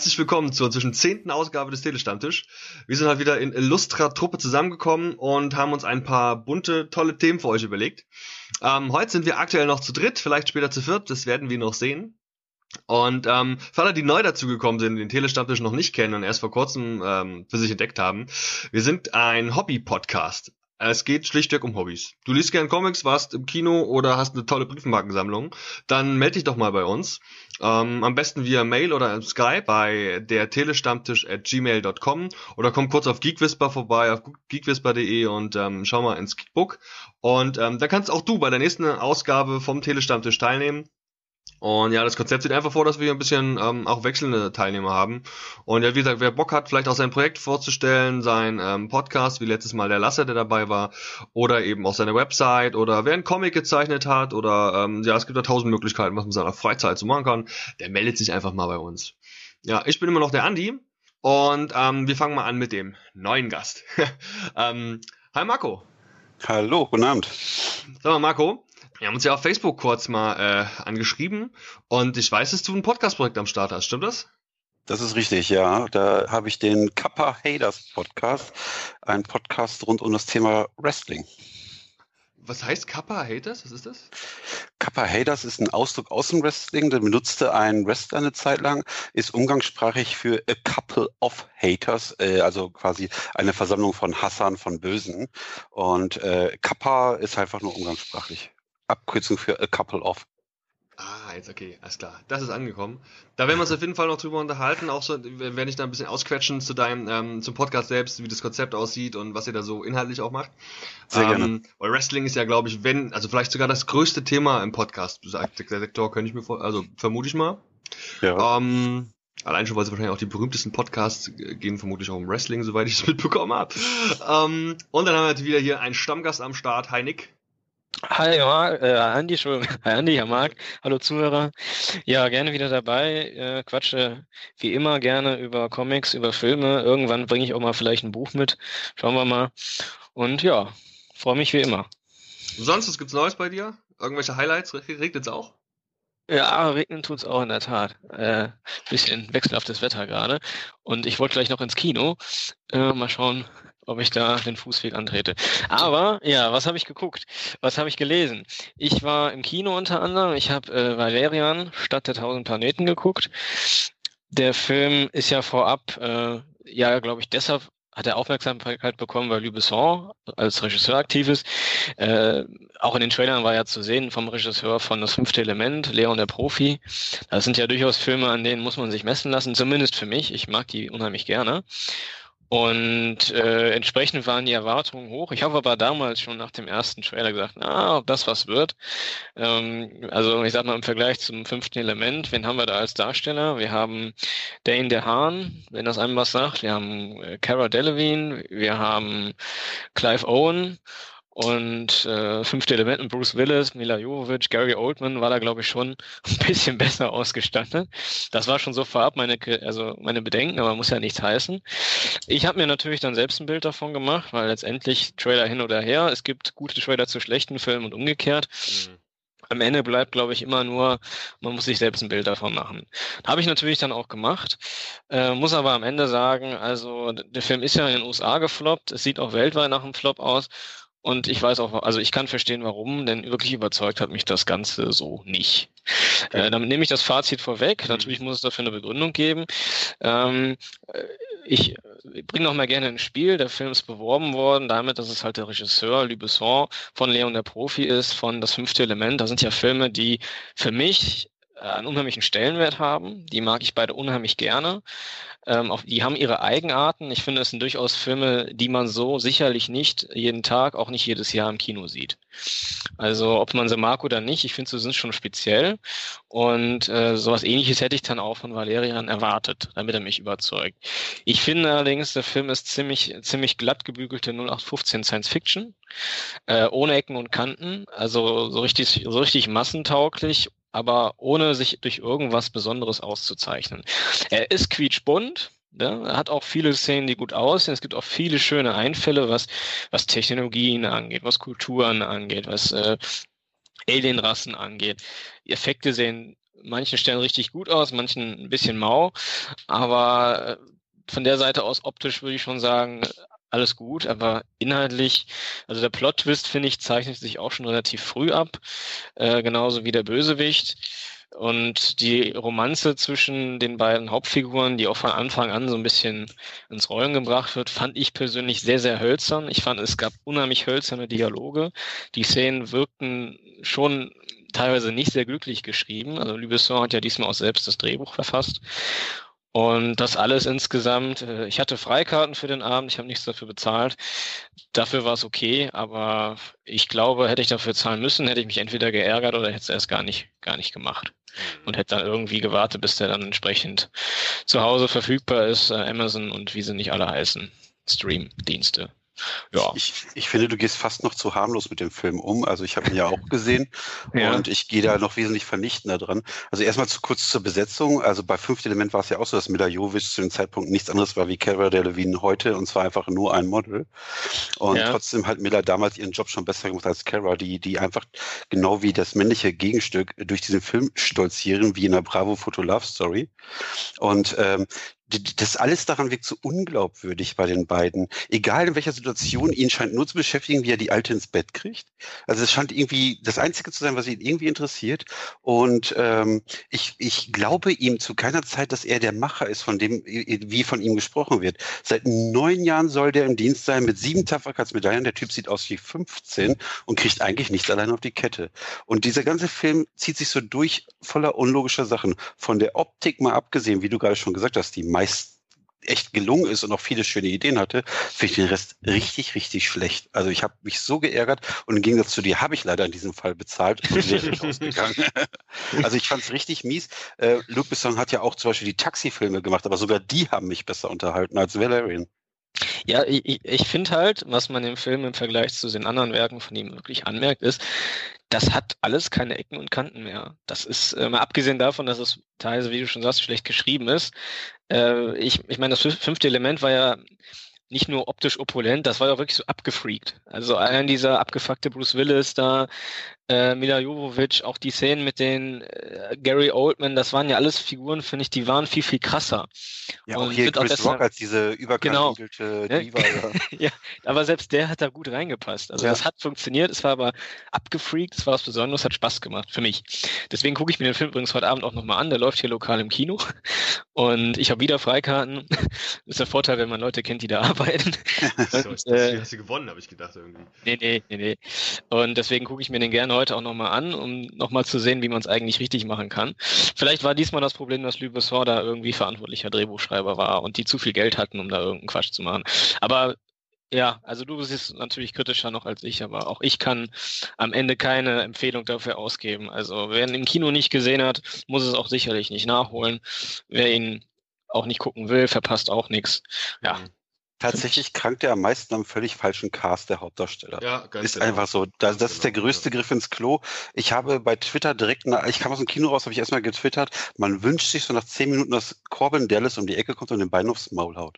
Herzlich willkommen zur inzwischen 10. Ausgabe des Telestammtisch. Wir sind halt wieder in illustrer Truppe zusammengekommen und haben uns ein paar bunte, tolle Themen für euch überlegt. Heute sind wir aktuell noch zu dritt, vielleicht später zu viert, das werden wir noch sehen. Und für alle, die neu dazugekommen sind, den Telestammtisch noch nicht kennen und erst vor kurzem für sich entdeckt haben, wir sind ein Hobby-Podcast. Es geht schlichtweg um Hobbys. Du liest gern Comics, warst im Kino oder hast eine tolle Briefmarkensammlung, dann melde dich doch mal bei uns. Am besten via Mail oder Skype bei der telestammtisch@gmail.com oder komm kurz auf Geekwhisper vorbei, auf geekwhisper.de und schau mal ins Book. Und dann kannst auch du bei der nächsten Ausgabe vom Telestammtisch teilnehmen. Und ja, das Konzept sieht einfach vor, dass wir hier ein bisschen auch wechselnde Teilnehmer haben. Und ja, wie gesagt, wer Bock hat, vielleicht auch sein Projekt vorzustellen, sein Podcast, wie letztes Mal der Lasse, der dabei war, oder eben auch seine Website, oder wer einen Comic gezeichnet hat, oder ja, es gibt da 1000 Möglichkeiten, was man in seiner Freizeit so machen kann, der meldet sich einfach mal bei uns. Ja, ich bin immer noch der Andi und wir fangen mal an mit dem neuen Gast. Hi Marco. Hallo, guten Abend. Sag mal Marco, wir haben uns ja auf Facebook kurz mal angeschrieben und ich weiß, dass du ein Podcast-Projekt am Start hast, stimmt das? Das ist richtig, ja. Da habe ich den Kappa Haters Podcast, ein Podcast rund um das Thema Wrestling. Was heißt Kappa Haters? Was ist das? Kappa Haters ist ein Ausdruck aus dem Wrestling, den benutzte ein Wrestler eine Zeit lang, ist umgangssprachlich für a couple of haters, also quasi eine Versammlung von Hassern, von Bösen. Und Kappa ist einfach nur umgangssprachlich. Abkürzung für a couple of. Ah, jetzt okay, alles klar. Das ist angekommen. Da werden wir uns auf jeden Fall noch drüber unterhalten, auch so, werde ich da ein bisschen ausquetschen zu deinem, zum Podcast selbst, wie das Konzept aussieht und was ihr da so inhaltlich auch macht. Sehr gerne. Weil Wrestling ist ja, glaube ich, also vielleicht sogar das größte Thema im Podcast-Sektor, könnte ich mir also vermute ich mal. Ja. Allein schon, weil es wahrscheinlich auch die berühmtesten Podcasts gehen, vermutlich auch um Wrestling, soweit ich es mitbekommen habe. Und dann haben wir wieder hier einen Stammgast am Start. Hi Nick. Hi Marc, Andi, Entschuldigung. Hi Andi, ja Marc, hallo Zuhörer. Ja, gerne wieder dabei, quatsche wie immer gerne über Comics, über Filme. Irgendwann bringe ich auch mal vielleicht ein Buch mit, schauen wir mal. Und ja, freue mich wie immer. Sonst, was gibt's Neues bei dir? Irgendwelche Highlights? Regnet's auch? Ja, regnen tut's auch in der Tat. Bisschen wechselhaftes Wetter gerade. Und ich wollte gleich noch ins Kino. Mal schauen, ob ich da den Fußweg antrete. Aber, ja, was habe ich geguckt? Was habe ich gelesen? Ich war im Kino unter anderem. Ich habe Valerian, Stadt der 1000 Planeten geguckt. Der Film ist ja vorab, ja, glaube ich, deshalb hat er Aufmerksamkeit bekommen, weil Luc Besson als Regisseur aktiv ist. Auch in den Trailern war ja zu sehen vom Regisseur von Das fünfte Element, Leon der Profi. Das sind ja durchaus Filme, an denen muss man sich messen lassen, zumindest für mich. Ich mag die unheimlich gerne. Und entsprechend waren die Erwartungen hoch. Ich habe aber damals schon nach dem ersten Trailer gesagt, ob das was wird. Also ich sag mal im Vergleich zum fünften Element, wen haben wir da als Darsteller? Wir haben Dane DeHaan, wenn das einem was sagt. Wir haben Cara Delevingne, wir haben Clive Owen. Und fünfte Element mit Bruce Willis, Mila Jovovich, Gary Oldman war da, glaube ich, schon ein bisschen besser ausgestattet. Das war schon so vorab meine Bedenken, aber muss ja nichts heißen. Ich habe mir natürlich dann selbst ein Bild davon gemacht, weil letztendlich Trailer hin oder her, es gibt gute Trailer zu schlechten Filmen und umgekehrt. Am Ende bleibt, glaube ich, immer nur, man muss sich selbst ein Bild davon machen. Habe ich natürlich dann auch gemacht, muss aber am Ende sagen, also der Film ist ja in den USA gefloppt, es sieht auch weltweit nach einem Flop aus. Und ich weiß auch, also ich kann verstehen, warum, denn wirklich überzeugt hat mich das Ganze so nicht. Damit nehme ich das Fazit vorweg. Natürlich muss es dafür eine Begründung geben. Ich bringe noch mal gerne ins Spiel. Der Film ist beworben worden damit, dass es halt der Regisseur Luc Besson von Leon der Profi ist, von Das fünfte Element. Das sind ja Filme, die für mich einen unheimlichen Stellenwert haben. Die mag ich beide unheimlich gerne. Die haben ihre Eigenarten. Ich finde, es sind durchaus Filme, die man so sicherlich nicht jeden Tag, auch nicht jedes Jahr im Kino sieht. Also ob man sie mag oder nicht, ich finde, sie sind schon speziell. Und sowas Ähnliches hätte ich dann auch von Valerian erwartet, damit er mich überzeugt. Ich finde allerdings, der Film ist ziemlich glatt gebügelte 0815 Science Fiction, ohne Ecken und Kanten, also so richtig massentauglich, aber ohne sich durch irgendwas Besonderes auszuzeichnen. Er ist quietschbunt, ne? Er hat auch viele Szenen, die gut aussehen. Es gibt auch viele schöne Einfälle, was Technologien angeht, was Kulturen angeht, was Alienrassen angeht. Die Effekte sehen manchen Stellen richtig gut aus, manchen ein bisschen mau, aber von der Seite aus optisch würde ich schon sagen, alles gut, aber inhaltlich, also der Plot-Twist, finde ich, zeichnet sich auch schon relativ früh ab, genauso wie der Bösewicht. Und die Romanze zwischen den beiden Hauptfiguren, die auch von Anfang an so ein bisschen ins Rollen gebracht wird, fand ich persönlich sehr, sehr hölzern. Ich fand, es gab unheimlich hölzerne Dialoge. Die Szenen wirkten schon teilweise nicht sehr glücklich geschrieben. Also Luc Besson hat ja diesmal auch selbst das Drehbuch verfasst. Und das alles insgesamt, ich hatte Freikarten für den Abend, ich habe nichts dafür bezahlt. Dafür war es okay, aber ich glaube, hätte ich dafür zahlen müssen, hätte ich mich entweder geärgert oder hätte es erst gar nicht gemacht. Und hätte dann irgendwie gewartet, bis der dann entsprechend zu Hause verfügbar ist, Amazon und wie sie nicht alle heißen, Stream-Dienste. Ja. Ich finde, du gehst fast noch zu harmlos mit dem Film um. Also ich habe ihn ja auch gesehen und ich gehe da noch wesentlich vernichtender dran. Also erstmal kurz zur Besetzung. Also bei Fünfte Element war es ja auch so, dass Milla Jovovich zu dem Zeitpunkt nichts anderes war wie Cara Delevingne heute, und zwar einfach nur ein Model. Und trotzdem hat Milla damals ihren Job schon besser gemacht als Cara, die einfach genau wie das männliche Gegenstück durch diesen Film stolzieren, wie in einer Bravo-Foto Love Story. Und das alles daran wirkt so unglaubwürdig bei den beiden. Egal in welcher Situation, ihn scheint nur zu beschäftigen, wie er die Alte ins Bett kriegt. Also es scheint irgendwie das Einzige zu sein, was ihn irgendwie interessiert. Und ich glaube ihm zu keiner Zeit, dass er der Macher ist, von dem, wie von ihm gesprochen wird. Seit 9 Jahren soll der im Dienst sein, mit 7 Tapferkeitsmedaillen. Der Typ sieht aus wie 15 und kriegt eigentlich nichts allein auf die Kette. Und dieser ganze Film zieht sich so durch, voller unlogischer Sachen. Von der Optik mal abgesehen, wie du gerade schon gesagt hast, die meist echt gelungen ist und auch viele schöne Ideen hatte, finde ich den Rest richtig, richtig schlecht. Also ich habe mich so geärgert und im Gegensatz zu dir habe ich leider in diesem Fall bezahlt und wäre nicht rausgegangen. Also ich fand es richtig mies. Luc Besson hat ja auch zum Beispiel die Taxi-Filme gemacht, aber sogar die haben mich besser unterhalten als Valerian. Ja, ich finde halt, was man im Film im Vergleich zu den anderen Werken von ihm wirklich anmerkt, ist, das hat alles keine Ecken und Kanten mehr. Das ist, mal abgesehen davon, dass es teilweise, wie du schon sagst, schlecht geschrieben ist. Ich meine, das fünfte Element war ja nicht nur optisch opulent, das war ja wirklich so abgefreakt. Also allein dieser abgefuckte Bruce Willis da, Milla Jovovich, auch die Szenen mit den Gary Oldman, das waren ja alles Figuren, finde ich, die waren viel, viel krasser. Ja, und auch hier Chris Rock als diese überkandidelte Diva. Ja, aber selbst der hat da gut reingepasst. Also das hat funktioniert, es war aber abgefreakt, es war was Besonderes, hat Spaß gemacht für mich. Deswegen gucke ich mir den Film übrigens heute Abend auch nochmal an, der läuft hier lokal im Kino und ich habe wieder Freikarten. Das ist der Vorteil, wenn man Leute kennt, die da arbeiten. Und, hast du gewonnen, habe ich gedacht irgendwie. Nee. Und deswegen gucke ich mir den gerne heute auch nochmal an, um nochmal zu sehen, wie man es eigentlich richtig machen kann. Vielleicht war diesmal das Problem, dass Luc Besson da irgendwie verantwortlicher Drehbuchschreiber war und die zu viel Geld hatten, um da irgendeinen Quatsch zu machen. Aber ja, also du bist natürlich kritischer noch als ich, aber auch ich kann am Ende keine Empfehlung dafür ausgeben. Also wer ihn im Kino nicht gesehen hat, muss es auch sicherlich nicht nachholen. Wer ihn auch nicht gucken will, verpasst auch nichts. Ja. Tatsächlich krankt er am meisten am völlig falschen Cast der Hauptdarsteller. Ja, ganz ist einfach so. Das ist der größte Griff ins Klo. Ich habe bei Twitter ich kam aus dem Kino raus, habe ich erstmal getwittert, man wünscht sich so nach 10 Minuten, dass Corbin Dallas um die Ecke kommt und den Bein aufs Maul haut.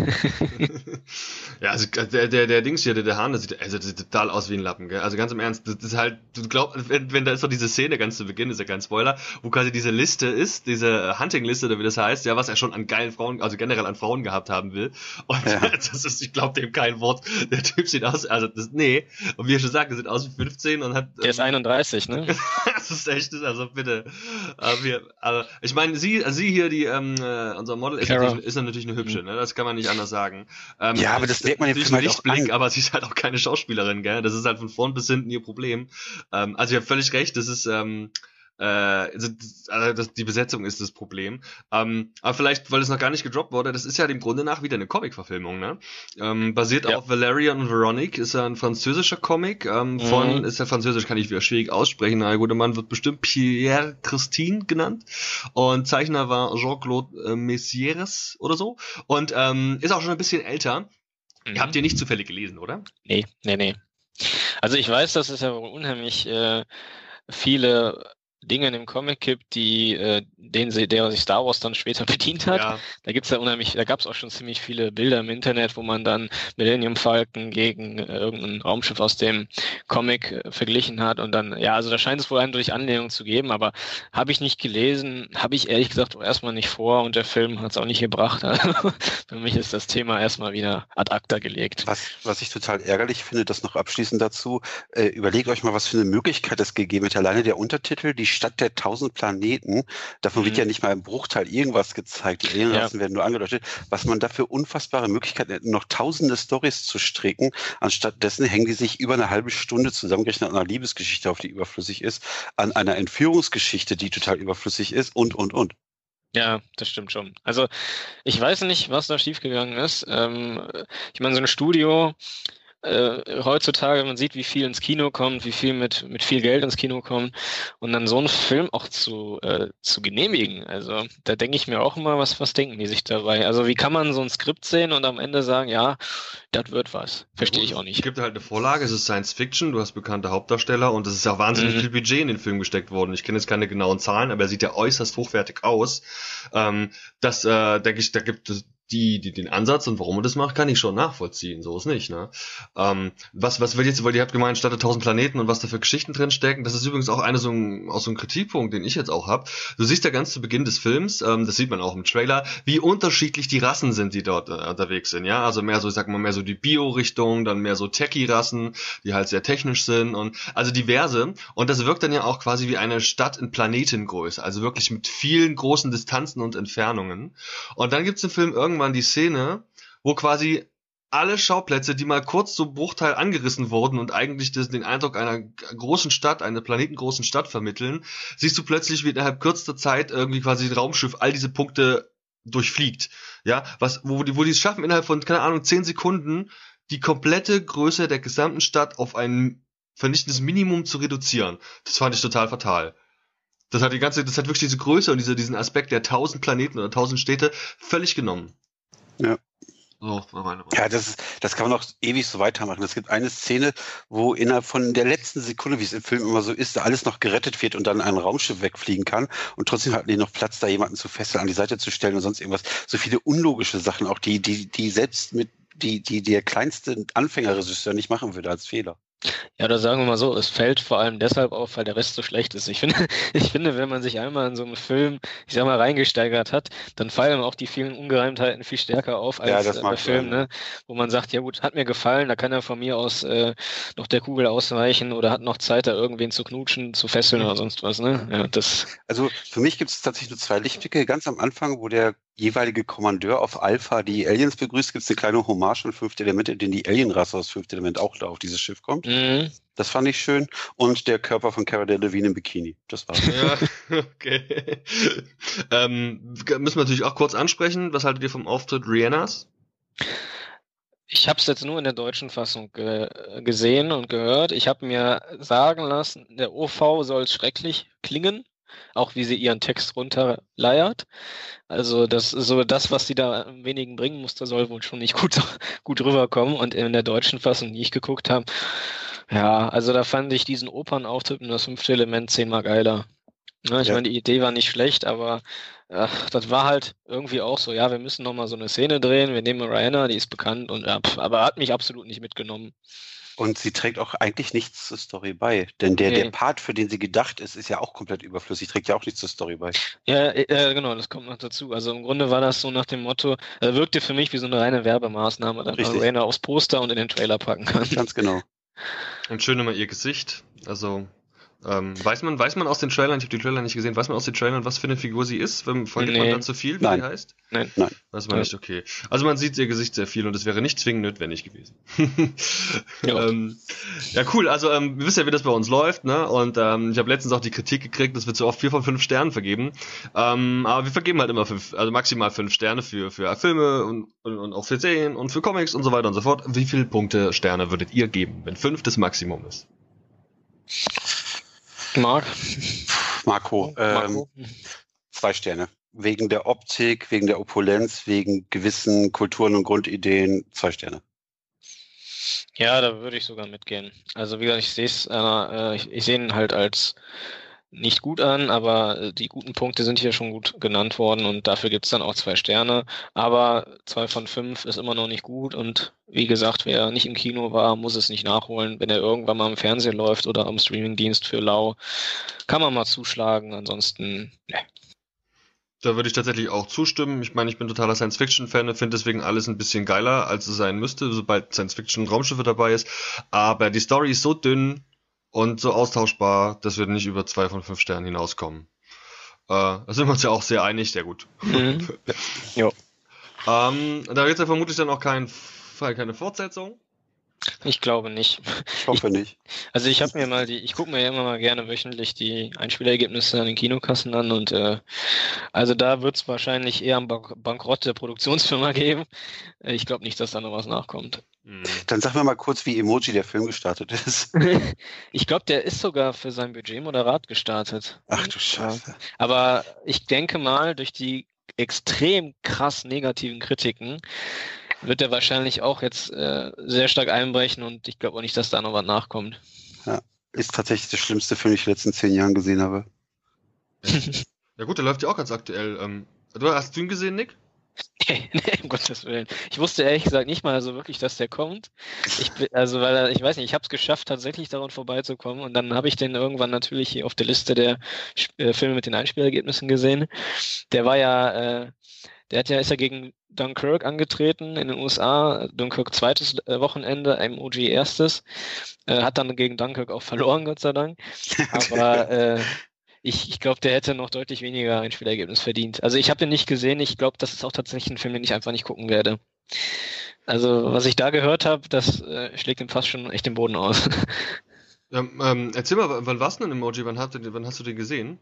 Ja, also der Dings hier, der Hahn, das sieht total aus wie ein Lappen, gell? Also ganz im Ernst, das ist halt, du glaubst, wenn da ist doch diese Szene ganz zu Beginn, ist ja kein Spoiler, wo quasi diese Liste ist, diese Hunting-Liste, oder wie das heißt, ja, was er schon an geilen Frauen, also generell an Frauen gehabt haben will. Und das ist, ich glaube dem kein Wort. Der Typ sieht aus, also nee, und wie er schon sagt, er sieht aus wie 15 und hat. Der ist 31, ne? Das ist echt, also bitte. Also, ich meine, sie hier, die, unser Model ist natürlich eine hübsche, ne? Das kann man nicht anders sagen. Ja, aber das merkt man jetzt halt Lichtblick, aber sie ist halt auch keine Schauspielerin, gell? Das ist halt von vorn bis hinten ihr Problem. Also ihr habt völlig recht, das ist die Besetzung ist das Problem. Aber vielleicht, weil es noch gar nicht gedroppt wurde, das ist ja dem Grunde nach wieder eine Comic-Verfilmung, ne? Basiert auf Valerian und Veronique, ist ja ein französischer Comic. Ist ja französisch, kann ich wieder schwierig aussprechen. Der gute Mann wird bestimmt Pierre Christine genannt. Und Zeichner war Jean-Claude Messières oder so. Und ist auch schon ein bisschen älter. Ihr habt ihr nicht zufällig gelesen, oder? Nee. Also ich weiß, dass es ja wohl unheimlich viele Dinge in dem Comic gibt, der sich Star Wars dann später bedient hat. Ja. Da gab es auch schon ziemlich viele Bilder im Internet, wo man dann Millennium Falcon gegen irgendein Raumschiff aus dem Comic verglichen hat und dann, ja, also da scheint es wohl eindeutig Anlehnung zu geben, aber habe ich nicht gelesen, habe ich ehrlich gesagt auch erstmal nicht vor und der Film hat es auch nicht gebracht. Also, für mich ist das Thema erstmal wieder ad acta gelegt. Was ich total ärgerlich finde, das noch abschließend dazu, überlegt euch mal, was für eine Möglichkeit es gegeben hat. Alleine der Untertitel, die Stadt der 1000 Planeten, davon wird ja nicht mal im Bruchteil irgendwas gezeigt. Die Alienrassen werden nur angedeutet. Was man dafür unfassbare Möglichkeiten hätte, noch tausende Storys zu stricken. Anstatt dessen hängen die sich über eine halbe Stunde zusammengerechnet an einer Liebesgeschichte auf, die überflüssig ist, an einer Entführungsgeschichte, die total überflüssig ist und. Ja, das stimmt schon. Also ich weiß nicht, was da schiefgegangen ist. Ich meine, so ein Studio, heutzutage, man sieht, wie viel ins Kino kommt, wie viel mit viel Geld ins Kino kommt und dann so einen Film auch zu genehmigen. Also da denke ich mir auch immer, was denken die sich dabei? Also wie kann man so ein Skript sehen und am Ende sagen, ja, das wird was. Verstehe ich auch nicht. Es gibt halt eine Vorlage, es ist Science Fiction, du hast bekannte Hauptdarsteller und es ist auch wahnsinnig viel Budget in den Film gesteckt worden. Ich kenne jetzt keine genauen Zahlen, aber er sieht ja äußerst hochwertig aus. Das denke ich, da gibt es den Ansatz und warum man das macht, kann ich schon nachvollziehen. So ist nicht, ne? Was wird jetzt, weil ihr habt gemeint, statt der 1000 Planeten und was da für Geschichten drin stecken, das ist übrigens auch so ein Kritikpunkt, den ich jetzt auch habe. Du siehst ja ganz zu Beginn des Films, das sieht man auch im Trailer, wie unterschiedlich die Rassen sind, die dort unterwegs sind, ja? Also mehr so, ich sag mal, mehr so die Bio-Richtung, dann mehr so Techie-Rassen, die halt sehr technisch sind und also diverse. Und das wirkt dann ja auch quasi wie eine Stadt in Planetengröße, also wirklich mit vielen großen Distanzen und Entfernungen. Und dann gibt's im Film irgendwann die Szene, wo quasi alle Schauplätze, die mal kurz so Bruchteil angerissen wurden und eigentlich den Eindruck einer großen Stadt, einer planetengroßen Stadt vermitteln, siehst du plötzlich, wie innerhalb kürzester Zeit irgendwie quasi ein Raumschiff all diese Punkte durchfliegt. Ja, wo die es schaffen, innerhalb von, keine Ahnung, 10 Sekunden die komplette Größe der gesamten Stadt auf ein vernichtendes Minimum zu reduzieren. Das fand ich total fatal. Das hat wirklich diese Größe und diesen Aspekt der 1000 Planeten oder 1000 Städte völlig genommen. Ja. So, war meine Meinung. Ja, das kann man noch ewig so weitermachen. Es gibt eine Szene, wo innerhalb von der letzten Sekunde, wie es im Film immer so ist, da alles noch gerettet wird und dann ein Raumschiff wegfliegen kann und trotzdem hatten die noch Platz, da jemanden zu fesseln, an die Seite zu stellen und sonst irgendwas. So viele unlogische Sachen, auch die selbst mit die der kleinste Anfängerregisseur nicht machen würde als Fehler. Ja, oder sagen wir mal so, es fällt vor allem deshalb auf, weil der Rest so schlecht ist. Ich finde, wenn man sich einmal in so einen Film, ich sag mal, reingesteigert hat, dann fallen auch die vielen Ungereimtheiten viel stärker auf als der Film, ne? Wo man sagt, ja gut, hat mir gefallen, da kann er von mir aus noch der Kugel ausweichen oder hat noch Zeit, da irgendwen zu knutschen, zu fesseln oder sonst was, ne? Ja, Also für mich gibt es tatsächlich nur 2 Lichtblicke. Ganz am Anfang, wo der jeweilige Kommandeur auf Alpha die Aliens begrüßt, gibt es eine kleine Hommage an 5. Element, in dem die Alienrasse aus 5. Element auch da auf dieses Schiff kommt. Das fand ich schön. Und der Körper von Cara Delevingne im Bikini. Das war's. Ja, okay. Müssen wir natürlich auch kurz ansprechen. Was haltet ihr vom Auftritt Rihannas? Ich habe es jetzt nur in der deutschen Fassung gesehen und gehört. Ich habe mir sagen lassen, der OV soll schrecklich klingen. Auch wie sie ihren Text runterleiert. Also das, was sie da am wenigen bringen musste, soll wohl schon nicht gut rüberkommen. Und in der deutschen Fassung, die ich geguckt habe, ja, also da fand ich diesen Opernauftritt in das 5. Element 10-mal geiler. Ja, ich meine, die Idee war nicht schlecht, aber das war halt irgendwie auch so, ja, wir müssen nochmal so eine Szene drehen, wir nehmen Rihanna, die ist bekannt, und aber hat mich absolut nicht mitgenommen. Und sie trägt auch eigentlich nichts zur Story bei. Denn der Part, für den sie gedacht ist, ist ja auch komplett überflüssig, trägt ja auch nichts zur Story bei. Ja, genau, das kommt noch dazu. Also im Grunde war das so nach dem Motto, wirkte für mich wie so eine reine Werbemaßnahme, dass man Rihanna aufs Poster und in den Trailer packen kann. Ganz genau. Und schön immer ihr Gesicht. Also weiß man aus den Trailern, ich habe die Trailer nicht gesehen, weiß man aus den Trailern, was für eine Figur sie ist? Verliert man da zu viel, wie sie heißt? Nein. Weiß man nicht, okay. Also man sieht ihr Gesicht sehr viel und es wäre nicht zwingend notwendig gewesen. Ja, cool. Also ihr wisst ja, wie das bei uns läuft, ne? Und ich habe letztens auch die Kritik gekriegt, dass wir zu oft 4 von 5 Sternen vergeben. Aber wir vergeben halt immer 5, also maximal 5 Sterne für Filme und auch für Serien und für Comics und so weiter und so fort. Wie viele Sterne würdet ihr geben, wenn 5 das Maximum ist? Marco. 2 Sterne. Wegen der Optik, wegen der Opulenz, wegen gewissen Kulturen und Grundideen 2 Sterne. Ja, da würde ich sogar mitgehen. Also wie gesagt, ich sehe ihn halt als nicht gut an, aber die guten Punkte sind hier schon gut genannt worden und dafür gibt's dann auch 2 Sterne. Aber 2 von 5 ist immer noch nicht gut und wie gesagt, wer nicht im Kino war, muss es nicht nachholen. Wenn er irgendwann mal im Fernsehen läuft oder am Streamingdienst für lau, kann man mal zuschlagen. Ansonsten, ne. Da würde ich tatsächlich auch zustimmen. Ich meine, ich bin totaler Science-Fiction-Fan und finde deswegen alles ein bisschen geiler, als es sein müsste, sobald Science-Fiction-Raumschiffe dabei ist. Aber die Story ist so dünn und so austauschbar, dass wir nicht über 2 von 5 Sternen hinauskommen. Da sind wir uns ja auch sehr einig, sehr gut. Mhm. Jo. Da gibt's ja vermutlich dann auch keine Fortsetzung. Ich glaube nicht. Ich hoffe nicht. Also ich gucke mir ja immer mal gerne wöchentlich die Einspielergebnisse an den Kinokassen an und also da wird es wahrscheinlich eher einen Bankrott der Produktionsfirma geben. Ich glaube nicht, dass da noch was nachkommt. Dann sag mir mal kurz, wie Emoji der Film gestartet ist. Ich glaube, der ist sogar für sein Budget moderat gestartet. Ach du Scheiße. Aber ich denke mal, durch die extrem krass negativen Kritiken wird er wahrscheinlich auch jetzt sehr stark einbrechen und ich glaube auch nicht, dass da noch was nachkommt. Ja, ist tatsächlich der schlimmste Film, den ich in den letzten 10 Jahren gesehen habe. Ja gut, der läuft ja auch ganz aktuell. Hast du ihn gesehen, Nick? Nee, um Gottes Willen. Ich wusste ehrlich gesagt nicht mal so wirklich, dass der kommt. Ich weiß nicht, ich habe es geschafft, tatsächlich daran vorbeizukommen und dann habe ich den irgendwann natürlich hier auf der Liste der Filme mit den Einspielergebnissen gesehen. Der war ja, ist ja gegen Dunkirk angetreten in den USA. Dunkirk zweites Wochenende, Emoji erstes. Hat dann gegen Dunkirk auch verloren, Gott sei Dank. Aber ich glaube, der hätte noch deutlich weniger Einspielergebnis verdient. Also ich habe den nicht gesehen. Ich glaube, das ist auch tatsächlich ein Film, den ich einfach nicht gucken werde. Also was ich da gehört habe, das schlägt ihm fast schon echt den Boden aus. Ja, erzähl mal, wann war's denn Emoji? Wann hast du den gesehen?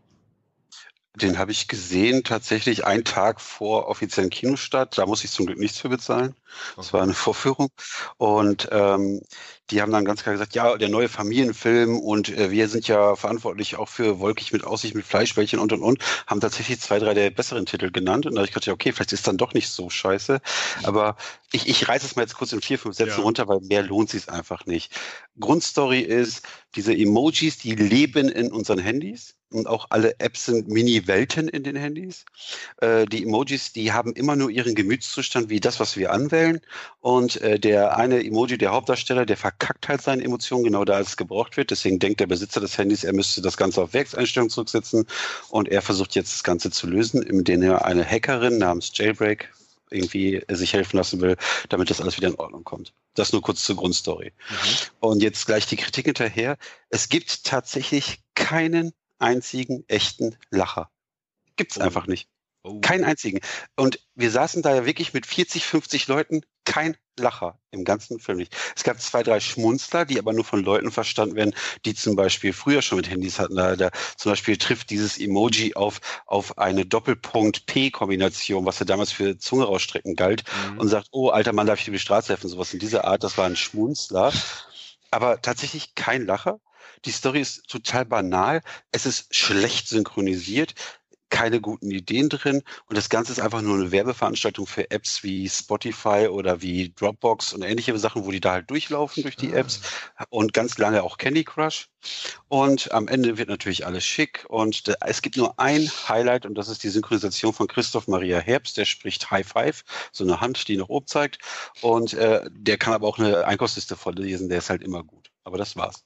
Den habe ich gesehen, tatsächlich einen Tag vor offiziellen Kinostart. Da muss ich zum Glück nichts für bezahlen. Das war eine Vorführung. Und die haben dann ganz klar gesagt, ja, der neue Familienfilm und wir sind ja verantwortlich auch für Wolkig mit Aussicht mit Fleischbällchen und. Haben tatsächlich 2, 3 der besseren Titel genannt. Und da habe ich gedacht, ja, okay, vielleicht ist dann doch nicht so scheiße. Aber ich reiße es mal jetzt kurz in 4, 5 Sätzen runter, weil mehr lohnt sich einfach nicht. Grundstory ist, diese Emojis, die leben in unseren Handys. Und auch alle Apps sind Mini-Welten in den Handys. Die Emojis, die haben immer nur ihren Gemütszustand wie das, was wir anwählen. Und der eine Emoji, der Hauptdarsteller, der verkackt halt seine Emotionen genau da, als es gebraucht wird. Deswegen denkt der Besitzer des Handys, er müsste das Ganze auf Werkseinstellung zurücksetzen. Und er versucht jetzt das Ganze zu lösen, indem er eine Hackerin namens Jailbreak irgendwie sich helfen lassen will, damit das alles wieder in Ordnung kommt. Das nur kurz zur Grundstory. Und jetzt gleich die Kritik hinterher. Es gibt tatsächlich keinen einzigen echten Lacher. Gibt's einfach nicht. Keinen einzigen. Und wir saßen da ja wirklich mit 40, 50 Leuten, kein Lacher im ganzen Film nicht. Es gab 2, 3 Schmunzler, die aber nur von Leuten verstanden werden, die zum Beispiel früher schon mit Handys hatten. Da zum Beispiel trifft dieses Emoji auf eine Doppelpunkt-P-Kombination, was ja damals für Zunge rausstrecken galt, und sagt, oh, alter Mann, darf ich dir die Straße helfen? Sowas in dieser Art, das war ein Schmunzler. Aber tatsächlich kein Lacher. Die Story ist total banal. Es ist schlecht synchronisiert. Keine guten Ideen drin und das Ganze ist einfach nur eine Werbeveranstaltung für Apps wie Spotify oder wie Dropbox und ähnliche Sachen, wo die da halt durchlaufen durch die Apps und ganz lange auch Candy Crush und am Ende wird natürlich alles schick und es gibt nur ein Highlight und das ist die Synchronisation von Christoph Maria Herbst, der spricht High Five, so eine Hand, die nach oben zeigt und der kann aber auch eine Einkaufsliste vorlesen, der ist halt immer gut, aber das war's.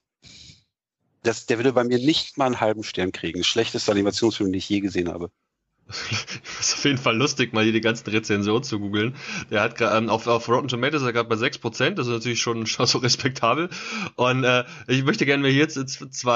Der würde bei mir nicht mal einen halben Stern kriegen. Das schlechteste Animationsfilm, den ich je gesehen habe. Ist auf jeden Fall lustig, mal hier die ganzen Rezensionen zu googeln. Der hat gerade auf Rotten Tomatoes ist er gerade bei 6%, das ist natürlich schon so respektabel. Und ich möchte gerne mir hier jetzt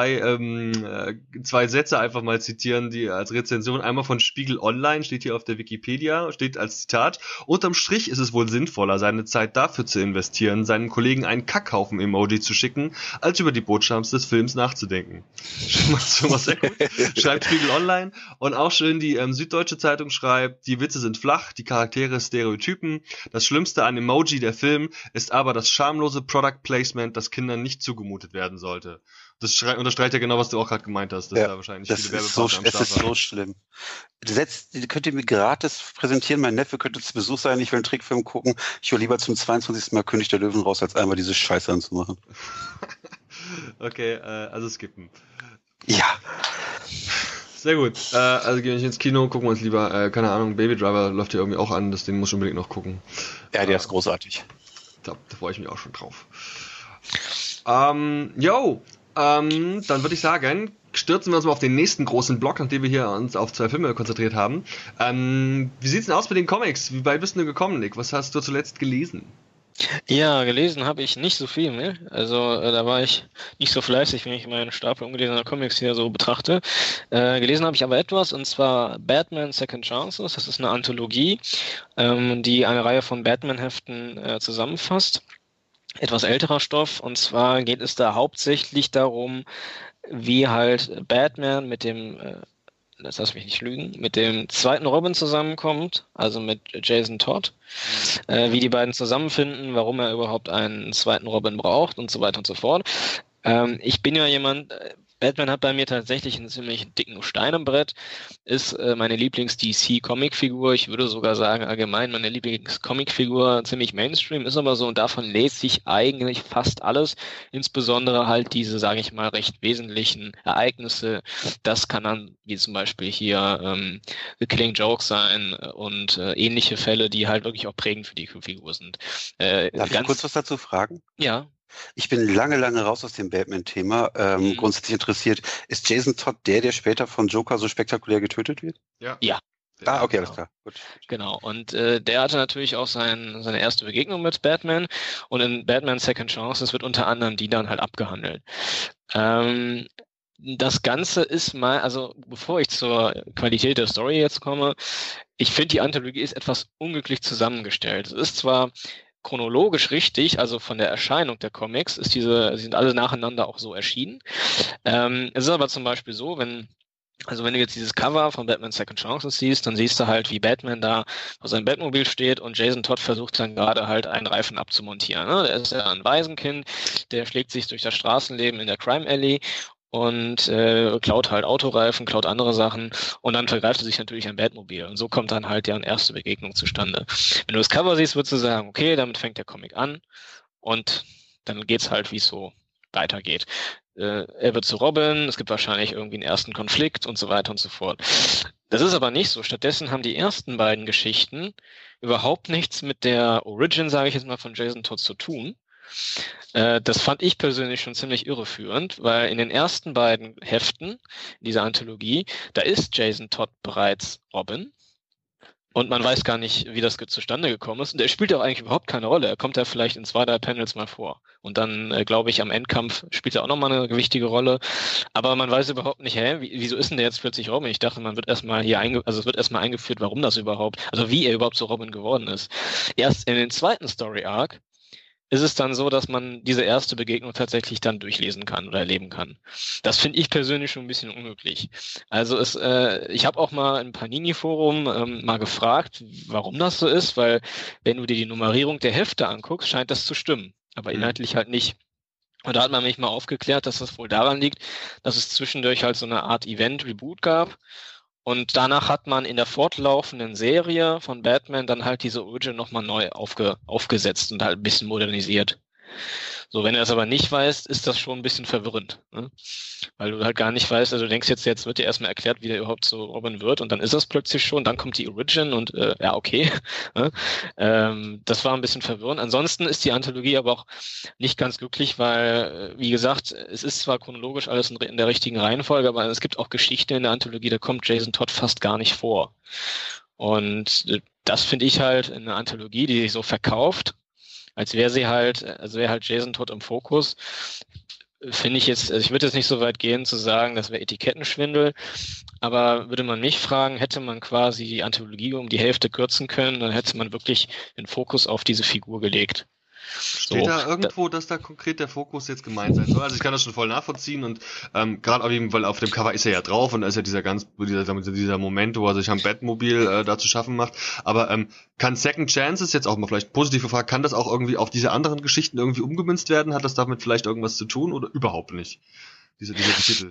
zwei Sätze einfach mal zitieren, die als Rezension einmal von Spiegel Online, steht hier auf der Wikipedia, steht als Zitat: Unterm Strich ist es wohl sinnvoller, seine Zeit dafür zu investieren, seinen Kollegen einen Kackhaufen-Emoji zu schicken, als über die Botschaft des Films nachzudenken. Schon mal sehr gut. Schreibt Spiegel Online. Und auch schön die Süddeutsche Zeitung schreibt, die Witze sind flach, die Charaktere Stereotypen. Das Schlimmste an Emoji, der Film, ist aber das schamlose Product Placement, das Kindern nicht zugemutet werden sollte. Das unterstreicht ja genau, was du auch gerade gemeint hast, dass da wahrscheinlich viele Werbepartner am Start waren. Es ist so schlimm. Könnt ihr mir gratis präsentieren, mein Neffe könnte zu Besuch sein, ich will einen Trickfilm gucken. Ich will lieber zum 22. Mal König der Löwen raus, als einmal diese Scheiße anzumachen. Okay, also skippen. Ja. Sehr gut. Also gehen wir nicht ins Kino, gucken wir uns lieber, keine Ahnung, Baby Driver läuft hier irgendwie auch an, den muss ich unbedingt noch gucken. Ja, der ist großartig. Da freue ich mich auch schon drauf. Dann würde ich sagen, stürzen wir uns mal auf den nächsten großen Block, nachdem wir hier uns auf 2 Filme konzentriert haben. Wie sieht's denn aus mit den Comics? Wie weit bist du gekommen, Nick? Was hast du zuletzt gelesen? Ja, gelesen habe ich nicht so viel mehr. Also da war ich nicht so fleißig, wenn ich meinen Stapel ungelesener Comics hier so betrachte. Gelesen habe ich aber etwas, und zwar Batman Second Chances. Das ist eine Anthologie, die eine Reihe von Batman-Heften zusammenfasst. Etwas älterer Stoff, und zwar geht es da hauptsächlich darum, wie halt Batman mit dem, jetzt lass mich nicht lügen, mit dem zweiten Robin zusammenkommt, also mit Jason Todd, wie die beiden zusammenfinden, warum er überhaupt einen zweiten Robin braucht und so weiter und so fort. Ich bin ja jemand, Batman hat bei mir tatsächlich einen ziemlich dicken Stein im Brett, ist meine Lieblings-DC-Comic-Figur. Ich würde sogar sagen, allgemein meine Lieblings-Comic-Figur, ziemlich Mainstream, ist aber so, und davon lese ich eigentlich fast alles, insbesondere halt diese, sage ich mal, recht wesentlichen Ereignisse. Das kann dann, wie zum Beispiel hier The Killing Joke sein und ähnliche Fälle, die halt wirklich auch prägend für die Figur sind. Darf ich kurz was dazu fragen? Ja. Ich bin lange raus aus dem Batman-Thema. Grundsätzlich interessiert, ist Jason Todd der später von Joker so spektakulär getötet wird? Ja. Ah, okay, alles klar. Gut. Genau, und der hatte natürlich auch seine erste Begegnung mit Batman, und in Batman Second Chances wird unter anderem die dann halt abgehandelt. Das Ganze ist mal, also bevor ich zur Qualität der Story jetzt komme, ich finde, die Anthologie ist etwas unglücklich zusammengestellt. Es ist zwar chronologisch richtig, also von der Erscheinung der Comics, sie sind alle nacheinander auch so erschienen. Es ist aber zum Beispiel so, wenn du jetzt dieses Cover von Batman Second Chances siehst, dann siehst du halt, wie Batman da vor seinem Batmobil steht und Jason Todd versucht dann gerade halt einen Reifen abzumontieren. Ne? Der ist ja ein Waisenkind, der schlägt sich durch das Straßenleben in der Crime Alley und klaut halt Autoreifen, klaut andere Sachen, und dann vergreift er sich natürlich ein Batmobil, und so kommt dann halt deren erste Begegnung zustande. Wenn du das Cover siehst, würdest du sagen, okay, damit fängt der Comic an, und dann geht's halt, wie es so weitergeht. Er wird zu Robin, es gibt wahrscheinlich irgendwie einen ersten Konflikt und so weiter und so fort. Das ist aber nicht so. Stattdessen haben die ersten beiden Geschichten überhaupt nichts mit der Origin, sage ich jetzt mal, von Jason Todd zu tun. Das fand ich persönlich schon ziemlich irreführend, weil in den ersten beiden Heften dieser Anthologie, da ist Jason Todd bereits Robin. Und man weiß gar nicht, wie das zustande gekommen ist. Und er spielt auch eigentlich überhaupt keine Rolle. Er kommt ja vielleicht in 2, 3 Panels mal vor. Und dann, glaube ich, am Endkampf spielt er auch nochmal eine gewichtige Rolle. Aber man weiß überhaupt nicht, wieso ist denn der jetzt plötzlich Robin? Ich dachte, man wird erstmal es wird erstmal eingeführt, warum das überhaupt, also wie er überhaupt zu Robin geworden ist. Erst in den zweiten Story Arc ist es dann so, dass man diese erste Begegnung tatsächlich dann durchlesen kann oder erleben kann. Das finde ich persönlich schon ein bisschen unmöglich. Also ich habe auch mal im Panini-Forum mal gefragt, warum das so ist, weil wenn du dir die Nummerierung der Hefte anguckst, scheint das zu stimmen, aber inhaltlich halt nicht. Und da hat man mich mal aufgeklärt, dass das wohl daran liegt, dass es zwischendurch halt so eine Art Event-Reboot gab. Und danach hat man in der fortlaufenden Serie von Batman dann halt diese Origin nochmal neu aufgesetzt und halt ein bisschen modernisiert. So, wenn du das aber nicht weißt, ist das schon ein bisschen verwirrend. Ne? Weil du halt gar nicht weißt, also du denkst jetzt wird dir erstmal erklärt, wie der überhaupt so Robin wird, und dann ist das plötzlich schon, dann kommt die Origin und ja, okay. Ne? Das war ein bisschen verwirrend. Ansonsten ist die Anthologie aber auch nicht ganz glücklich, weil, wie gesagt, es ist zwar chronologisch alles in der richtigen Reihenfolge, aber es gibt auch Geschichten in der Anthologie, da kommt Jason Todd fast gar nicht vor. Und das finde ich halt in einer Anthologie, die sich so verkauft, als wäre halt Jason Todd im Fokus, finde ich jetzt, also ich würde jetzt nicht so weit gehen zu sagen, das wäre Etikettenschwindel, aber würde man mich fragen, hätte man quasi die Anthologie um die Hälfte kürzen können, dann hätte man wirklich den Fokus auf diese Figur gelegt. Steht da irgendwo, dass da konkret der Fokus jetzt gemeint sein soll? Also ich kann das schon voll nachvollziehen, und gerade auf jeden Fall auf dem Cover ist er ja drauf, und da ist ja dieser Moment, wo er sich am Batmobil da zu schaffen macht. Aber kann Second Chances, jetzt auch mal vielleicht positiv gefragt, kann das auch irgendwie auf diese anderen Geschichten irgendwie umgemünzt werden? Hat das damit vielleicht irgendwas zu tun oder überhaupt nicht? Dieser Titel.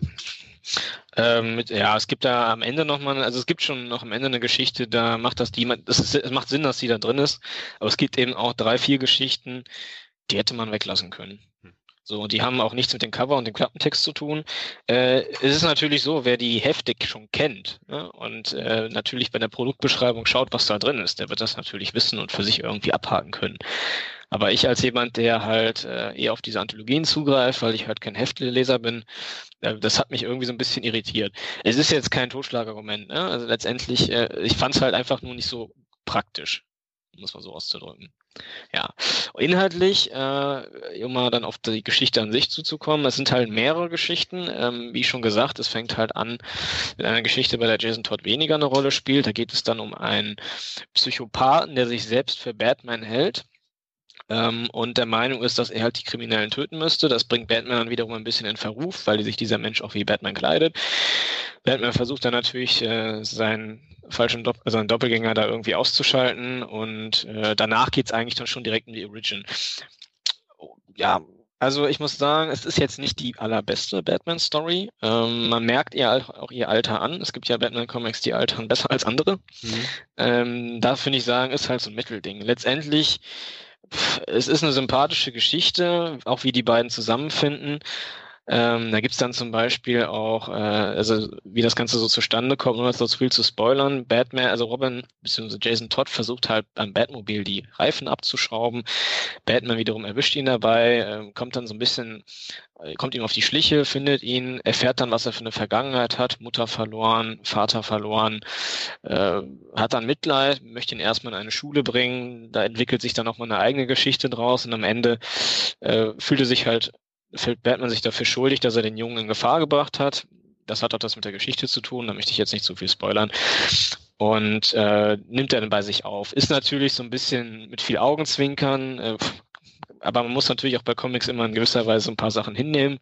Es gibt da am Ende nochmal, also es gibt schon noch am Ende eine Geschichte, da macht es macht Sinn, dass die da drin ist, aber es gibt eben auch 3, 4 Geschichten, die hätte man weglassen können. So, und die haben auch nichts mit dem Cover und dem Klappentext zu tun. Es ist natürlich so, wer die Hefte schon kennt, ne, und natürlich bei der Produktbeschreibung schaut, was da drin ist, der wird das natürlich wissen und für sich irgendwie abhaken können. Aber ich als jemand, der halt eher auf diese Anthologien zugreift, weil ich halt kein Heftleser bin, das hat mich irgendwie so ein bisschen irritiert. Es ist jetzt kein Totschlagargument, ne? Also letztendlich, ich fand es halt einfach nur nicht so praktisch, muss man so auszudrücken. Ja, inhaltlich, um mal dann auf die Geschichte an sich zuzukommen, es sind halt mehrere Geschichten, wie schon gesagt, es fängt halt an mit einer Geschichte, bei der Jason Todd weniger eine Rolle spielt. Da geht es dann um einen Psychopathen, der sich selbst für Batman hält. Und der Meinung ist, dass er halt die Kriminellen töten müsste. Das bringt Batman dann wiederum ein bisschen in Verruf, weil sich dieser Mensch auch wie Batman kleidet. Batman versucht dann natürlich seinen Doppelgänger da irgendwie auszuschalten und danach geht's eigentlich dann schon direkt in die Origin. Ja, also ich muss sagen, es ist jetzt nicht die allerbeste Batman-Story. Man merkt ihr auch ihr Alter an. Es gibt ja Batman-Comics, die altern besser als andere. Da finde ich sagen, ist halt so ein Mittelding. Letztendlich es ist eine sympathische Geschichte, auch wie die beiden zusammenfinden. Da gibt's dann zum Beispiel auch, also wie das Ganze so zustande kommt, ohne so viel zu spoilern. Batman, also Robin bzw. Jason Todd versucht halt beim Batmobil die Reifen abzuschrauben. Batman wiederum erwischt ihn dabei, kommt dann so ein bisschen, kommt ihm auf die Schliche, findet ihn, erfährt dann, was er für eine Vergangenheit hat, Mutter verloren, Vater verloren, hat dann Mitleid, möchte ihn erstmal in eine Schule bringen, da entwickelt sich dann nochmal eine eigene Geschichte draus und am Ende fühlt Batman sich dafür schuldig, dass er den Jungen in Gefahr gebracht hat. Das hat auch das mit der Geschichte zu tun, da möchte ich jetzt nicht zu viel spoilern. Und nimmt er dann bei sich auf. Ist natürlich so ein bisschen mit viel Augenzwinkern, aber man muss natürlich auch bei Comics immer in gewisser Weise ein paar Sachen hinnehmen.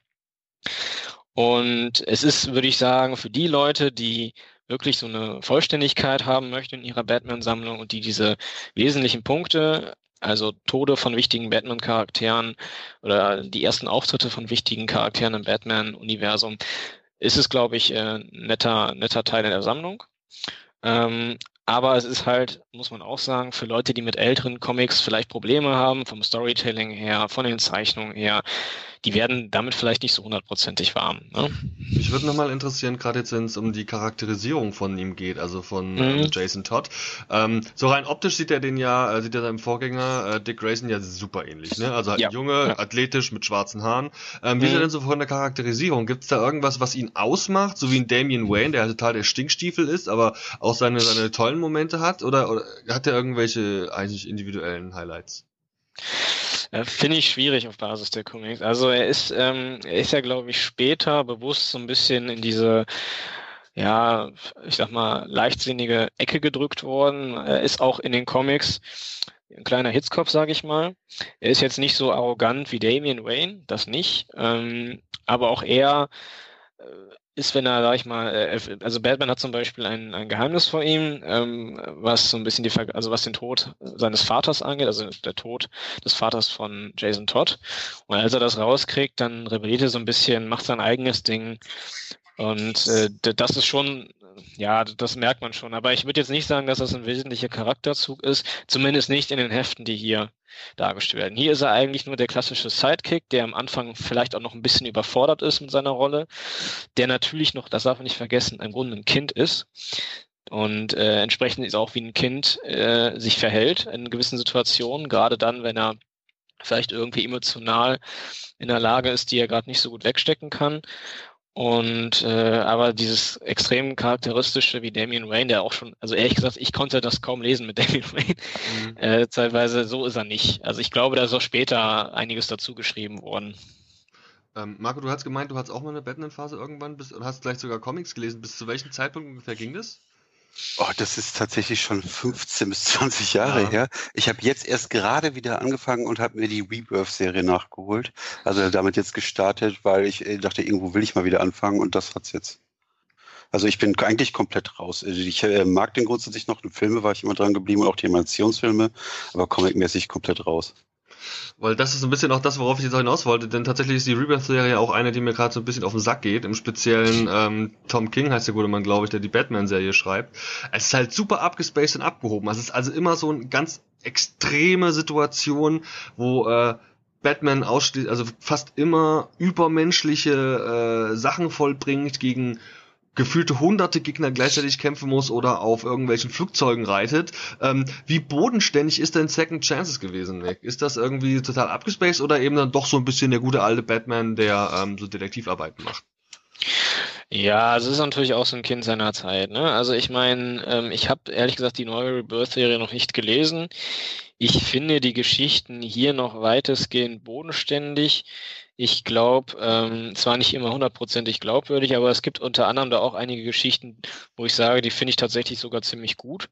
Und es ist, würde ich sagen, für die Leute, die wirklich so eine Vollständigkeit haben möchten in ihrer Batman-Sammlung und die diese wesentlichen Punkte, also Tode von wichtigen Batman-Charakteren oder die ersten Auftritte von wichtigen Charakteren im Batman-Universum, ist es, glaube ich, ein netter Teil der Sammlung. Aber es ist halt, muss man auch sagen, für Leute, die mit älteren Comics vielleicht Probleme haben, vom Storytelling her, von den Zeichnungen her, die werden damit vielleicht nicht so hundertprozentig warm. Ne? Mich würde nochmal interessieren, gerade jetzt, wenn es um die Charakterisierung von ihm geht, also von Jason Todd. So rein optisch sieht er seinem Vorgänger Dick Grayson ja super ähnlich, ne? Also halt ein Junge, athletisch, mit schwarzen Haaren. Wie ist er denn so von der Charakterisierung? Gibt's da irgendwas, was ihn ausmacht? So wie ein Damian Wayne, der total der Stinkstiefel ist, aber auch seine tollen Momente hat? Oder hat er irgendwelche eigentlich individuellen Highlights? Finde ich schwierig auf Basis der Comics. Also er ist ja, glaube ich, später bewusst so ein bisschen in diese, ja, ich sag mal, leichtsinnige Ecke gedrückt worden. Er ist auch in den Comics ein kleiner Hitzkopf, sage ich mal. Er ist jetzt nicht so arrogant wie Damian Wayne, das nicht. Aber auch er ist, wenn er, sag ich mal, also Batman hat zum Beispiel ein Geheimnis vor ihm, was so ein bisschen was den Tod seines Vaters angeht, also der Tod des Vaters von Jason Todd. Und als er das rauskriegt, dann rebelliert er so ein bisschen, macht sein eigenes Ding. Und das ist schon, ja, das merkt man schon. Aber ich würde jetzt nicht sagen, dass das ein wesentlicher Charakterzug ist, zumindest nicht in den Heften, die hier dargestellt werden. Hier ist er eigentlich nur der klassische Sidekick, der am Anfang vielleicht auch noch ein bisschen überfordert ist mit seiner Rolle, der natürlich noch, das darf man nicht vergessen, im Grunde ein Kind ist und entsprechend ist auch wie ein Kind sich verhält in gewissen Situationen, gerade dann, wenn er vielleicht irgendwie emotional in der Lage ist, die er gerade nicht so gut wegstecken kann. Und aber dieses extrem charakteristische wie Damian Wayne, der auch schon, also ehrlich gesagt, ich konnte das kaum lesen mit Damian Wayne. Zeitweise so ist er nicht. Also ich glaube, da ist auch später einiges dazu geschrieben worden. Marco, du hast gemeint, du hattest auch mal eine Batman-Phase irgendwann und hast gleich sogar Comics gelesen. Bis zu welchem Zeitpunkt ungefähr ging das? Oh, das ist tatsächlich schon 15 bis 20 Jahre her. Ich habe jetzt erst gerade wieder angefangen und habe mir die Rebirth-Serie nachgeholt. Also damit jetzt gestartet, weil ich dachte, irgendwo will ich mal wieder anfangen und das hat's jetzt. Also ich bin eigentlich komplett raus. Ich mag den grundsätzlich noch. In Filme war ich immer dran geblieben und auch die Animationsfilme, aber comicmäßig komplett raus. Weil das ist so ein bisschen auch das, worauf ich jetzt auch hinaus wollte, denn tatsächlich ist die Rebirth-Serie auch eine, die mir gerade so ein bisschen auf den Sack geht. Im Speziellen Tom King heißt der gute Mann, glaube ich, der die Batman-Serie schreibt. Es ist halt super abgespaced und abgehoben. Es ist also immer so eine ganz extreme Situation, wo Batman also fast immer übermenschliche Sachen vollbringt, gegen gefühlte hunderte Gegner gleichzeitig kämpfen muss oder auf irgendwelchen Flugzeugen reitet. Wie bodenständig ist denn Second Chances gewesen, Nick? Ist das irgendwie total abgespaced oder eben dann doch so ein bisschen der gute alte Batman, der so Detektivarbeiten macht? Ja, es ist natürlich auch so ein Kind seiner Zeit, ne? Also ich meine, ich habe ehrlich gesagt die neue Rebirth-Serie noch nicht gelesen. Ich finde die Geschichten hier noch weitestgehend bodenständig. Ich glaube, zwar nicht immer hundertprozentig glaubwürdig, aber es gibt unter anderem da auch einige Geschichten, wo ich sage, die finde ich tatsächlich sogar ziemlich gut,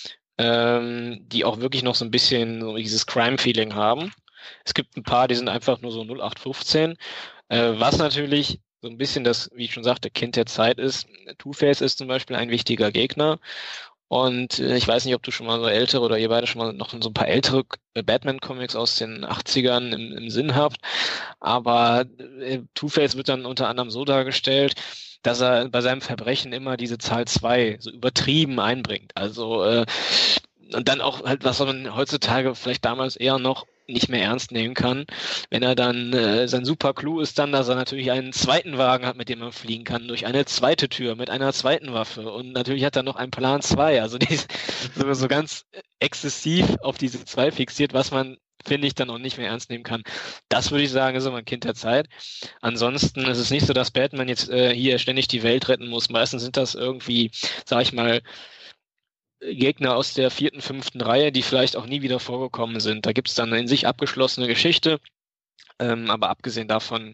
die auch wirklich noch so ein bisschen so dieses Crime-Feeling haben. Es gibt ein paar, die sind einfach nur so 0815, was natürlich so ein bisschen das, wie ich schon sagte, Kind der Zeit ist. Two-Face ist zum Beispiel ein wichtiger Gegner. Und ich weiß nicht, ob du schon mal so ältere oder ihr beide schon mal noch so ein paar ältere Batman-Comics aus den 80ern im Sinn habt. Aber Two-Face wird dann unter anderem so dargestellt, dass er bei seinem Verbrechen immer diese Zahl 2 so übertrieben einbringt. Also und dann auch halt, was man heutzutage vielleicht damals eher noch nicht mehr ernst nehmen kann. Wenn er dann, sein super Clou ist dann, dass er natürlich einen zweiten Wagen hat, mit dem man fliegen kann, durch eine zweite Tür, mit einer zweiten Waffe. Und natürlich hat er noch einen Plan 2. Also die ist so ganz exzessiv auf diese 2 fixiert, was man, finde ich, dann auch nicht mehr ernst nehmen kann. Das würde ich sagen, ist immer ein Kind der Zeit. Ansonsten ist es nicht so, dass Batman jetzt hier ständig die Welt retten muss. Meistens sind das irgendwie, sag ich mal, Gegner aus der 4., 5. Reihe, die vielleicht auch nie wieder vorgekommen sind. Da gibt es dann eine in sich abgeschlossene Geschichte, aber abgesehen davon,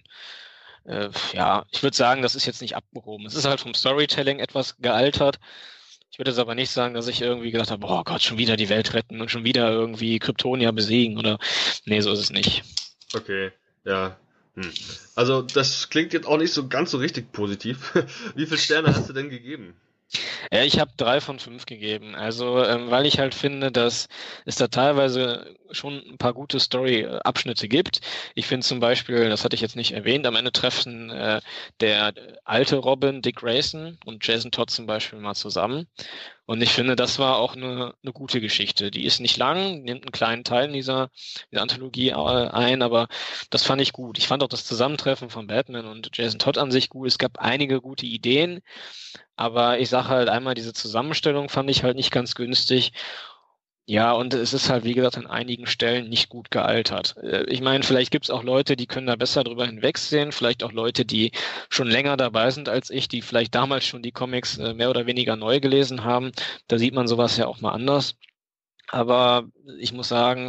ja, ich würde sagen, das ist jetzt nicht abgehoben. Es ist halt vom Storytelling etwas gealtert. Ich würde jetzt aber nicht sagen, dass ich irgendwie gedacht habe, oh Gott, schon wieder die Welt retten und schon wieder irgendwie Kryptonia besiegen oder, nee, so ist es nicht. Okay, ja. Also das klingt jetzt auch nicht so ganz so richtig positiv. Wie viele Sterne hast du denn gegeben? Ja, ich habe 3 von 5 gegeben. Also, weil ich halt finde, dass es da teilweise schon ein paar gute Story-Abschnitte gibt. Ich finde zum Beispiel, das hatte ich jetzt nicht erwähnt, am Ende treffen der alte Robin, Dick Grayson und Jason Todd zum Beispiel mal zusammen. Und ich finde, das war auch eine gute Geschichte. Die ist nicht lang, nimmt einen kleinen Teil in dieser Anthologie ein, aber das fand ich gut. Ich fand auch das Zusammentreffen von Batman und Jason Todd an sich gut. Es gab einige gute Ideen, aber ich sage halt einmal, diese Zusammenstellung fand ich halt nicht ganz günstig. Ja, und es ist halt, wie gesagt, an einigen Stellen nicht gut gealtert. Ich meine, vielleicht gibt's auch Leute, die können da besser drüber hinwegsehen, vielleicht auch Leute, die schon länger dabei sind als ich, die vielleicht damals schon die Comics mehr oder weniger neu gelesen haben. Da sieht man sowas ja auch mal anders. Aber ich muss sagen,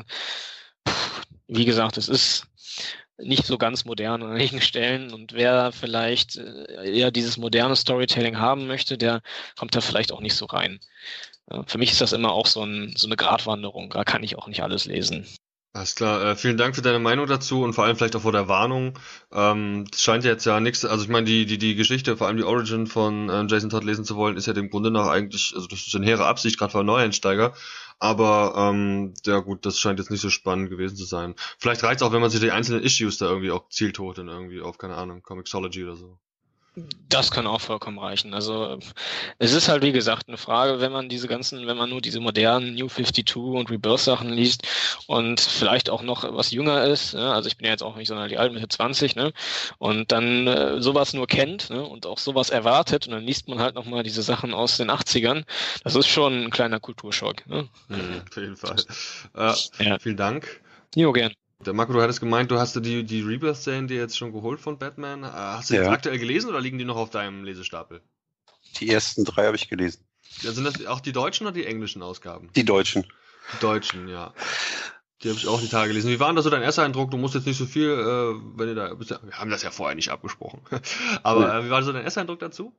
wie gesagt, es ist nicht so ganz modern an einigen Stellen, und wer vielleicht eher dieses moderne Storytelling haben möchte, der kommt da vielleicht auch nicht so rein. Für mich ist das immer auch so eine Gratwanderung, da kann ich auch nicht alles lesen. Alles klar, vielen Dank für deine Meinung dazu und vor allem vielleicht auch vor der Warnung. Das scheint ja jetzt ja nichts, also ich meine, die Geschichte, vor allem die Origin von Jason Todd lesen zu wollen, ist ja dem Grunde nach eigentlich, also das ist eine hehre Absicht, gerade für Neueinsteiger, aber ja gut, das scheint jetzt nicht so spannend gewesen zu sein. Vielleicht reicht's auch, wenn man sich die einzelnen Issues da irgendwie auch zieltot und irgendwie auf, keine Ahnung, Comixology oder so. Das kann auch vollkommen reichen. Also es ist halt, wie gesagt, eine Frage, wenn man nur diese modernen New 52 und Rebirth Sachen liest und vielleicht auch noch was jünger ist, ne? Also ich bin ja jetzt auch nicht sonderlich alt, Mitte 20, ne? Und dann sowas nur kennt, ne? Und auch sowas erwartet, und dann liest man halt nochmal diese Sachen aus den 80ern. Das ist schon ein kleiner Kulturschock, ne? Auf jeden Fall. Ja. Vielen Dank. Jo, gern. Der Marco, du hattest gemeint, du hast dir die Rebirth-Serien dir jetzt schon geholt von Batman. Hast du die jetzt aktuell gelesen oder liegen die noch auf deinem Lesestapel? Die ersten 3 habe ich gelesen. Ja, sind das auch die deutschen oder die englischen Ausgaben? Die deutschen. Die deutschen, ja. Die habe ich auch die Tage gelesen. Wie war denn das so dein erster Eindruck? Du musst jetzt nicht so viel, wenn ihr da, wir haben das ja vorher nicht abgesprochen. Aber wie war so dein erster Eindruck dazu?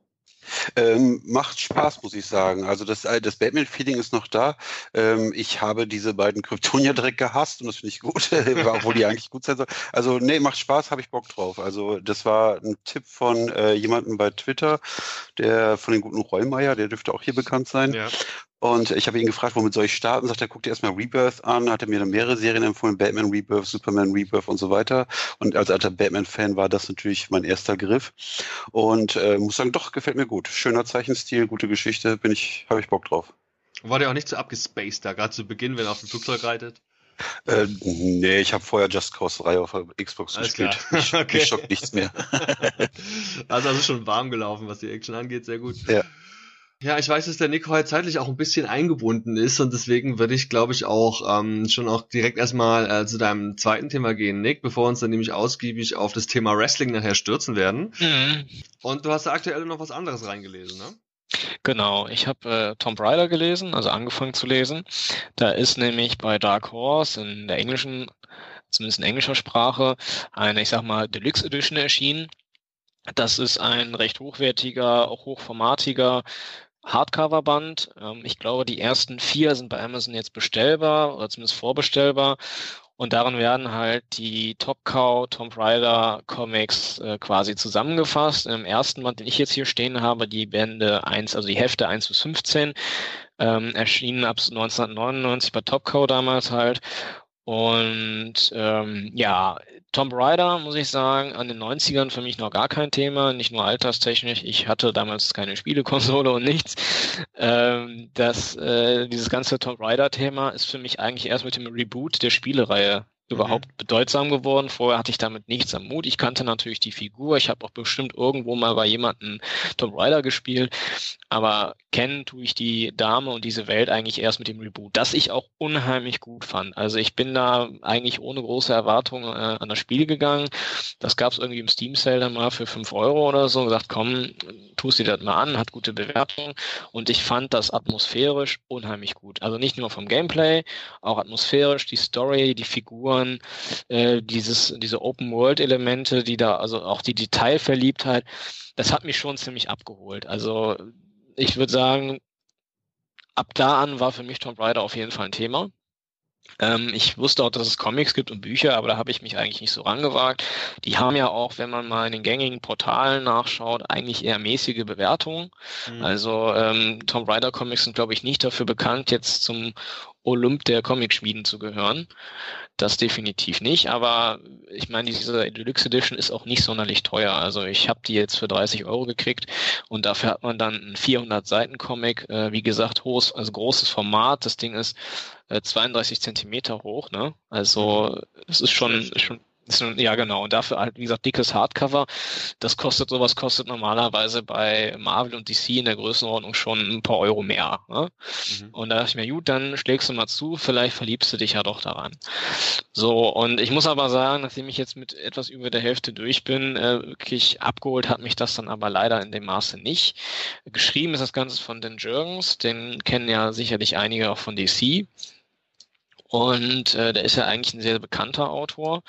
Macht Spaß, muss ich sagen. Also das Batman-Feeling ist noch da. Ich habe diese beiden Kryptonier direkt gehasst und das finde ich gut, obwohl die eigentlich gut sein soll. Also nee, macht Spaß, habe ich Bock drauf. Also das war ein Tipp von jemandem bei Twitter, der von den guten Rollmeier, der dürfte auch hier bekannt sein. Ja. Und ich habe ihn gefragt, womit soll ich starten? Sagt er, guck dir erstmal Rebirth an, hat er mir dann mehrere Serien empfohlen, Batman Rebirth, Superman Rebirth und so weiter. Und als alter Batman-Fan war das natürlich mein erster Griff. Und muss sagen, doch, gefällt mir gut. Schöner Zeichenstil, gute Geschichte, habe ich Bock drauf. War der auch nicht so abgespaced da, gerade zu Beginn, wenn er auf dem Flugzeug reitet? Nee, ich habe vorher Just Cause 3 auf der Xbox Alles gespielt. klar. Okay. Mich schockt nichts mehr. Also schon warm gelaufen, was die Action angeht, sehr gut. Ja. Ja, ich weiß, dass der Nick heute zeitlich auch ein bisschen eingebunden ist und deswegen würde ich, glaube ich, auch schon auch direkt erstmal zu deinem zweiten Thema gehen, Nick, bevor wir uns dann nämlich ausgiebig auf das Thema Wrestling nachher stürzen werden. Mhm. Und du hast da aktuell noch was anderes reingelesen, ne? Genau, ich habe Tomb Raider gelesen, also angefangen zu lesen. Da ist nämlich bei Dark Horse in der englischen, zumindest in englischer Sprache, eine, ich sag mal, Deluxe Edition erschienen. Das ist ein recht hochwertiger, auch hochformatiger Hardcover-Band. Ich glaube, die ersten 4 sind bei Amazon jetzt bestellbar oder zumindest vorbestellbar. Und darin werden halt die Top Cow, Tomb Raider Comics quasi zusammengefasst. Im ersten Band, den ich jetzt hier stehen habe, die Bände 1, also die Hefte 1 bis 15, erschienen ab 1999 bei Top Cow damals halt. Und ja, Tomb Raider, muss ich sagen, an den 90ern für mich noch gar kein Thema, nicht nur alterstechnisch. Ich hatte damals keine Spielekonsole und nichts. Dieses ganze Tomb Raider-Thema ist für mich eigentlich erst mit dem Reboot der Spielereihe überhaupt bedeutsam geworden. Vorher hatte ich damit nichts am Hut. Ich kannte natürlich die Figur. Ich habe auch bestimmt irgendwo mal bei jemandem Tomb Raider gespielt. Aber kennen tue ich die Dame und diese Welt eigentlich erst mit dem Reboot, das ich auch unheimlich gut fand. Also ich bin da eigentlich ohne große Erwartungen an das Spiel gegangen. Das gab es irgendwie im Steam Sale dann mal für 5 Euro oder so. Gesagt, komm, tust dir das mal an, hat gute Bewertung. Und ich fand das atmosphärisch unheimlich gut. Also nicht nur vom Gameplay, auch atmosphärisch, die Story, die Figuren, diese Open-World-Elemente, die da, also auch die Detailverliebtheit, das hat mich schon ziemlich abgeholt. Also ich würde sagen, ab da an war für mich Tomb Raider auf jeden Fall ein Thema. Ich wusste auch, dass es Comics gibt und Bücher, aber da habe ich mich eigentlich nicht so rangewagt. Die haben ja auch, wenn man mal in den gängigen Portalen nachschaut, eigentlich eher mäßige Bewertungen. Also Tomb Raider Comics sind, glaube ich, nicht dafür bekannt, jetzt zum Olymp der Comic-Schmieden zu gehören. Das definitiv nicht, aber ich meine, diese Deluxe Edition ist auch nicht sonderlich teuer. Also ich habe die jetzt für 30 Euro gekriegt und dafür hat man dann einen 400-Seiten-Comic, wie gesagt, großes Format. Das Ding ist 32 Zentimeter hoch, ne? Also es ist schon, ja genau, und dafür halt, wie gesagt, dickes Hardcover. Sowas kostet normalerweise bei Marvel und DC in der Größenordnung schon ein paar Euro mehr. Ne? Und da dachte ich mir, gut, dann schlägst du mal zu, vielleicht verliebst du dich ja doch daran. So, und ich muss aber sagen, nachdem ich jetzt mit etwas über der Hälfte durch bin, wirklich abgeholt hat mich das dann aber leider in dem Maße nicht. Geschrieben ist das Ganze von Dan Jurgens, den kennen ja sicherlich einige auch von DC. Und der ist ja eigentlich ein sehr bekannter Autor.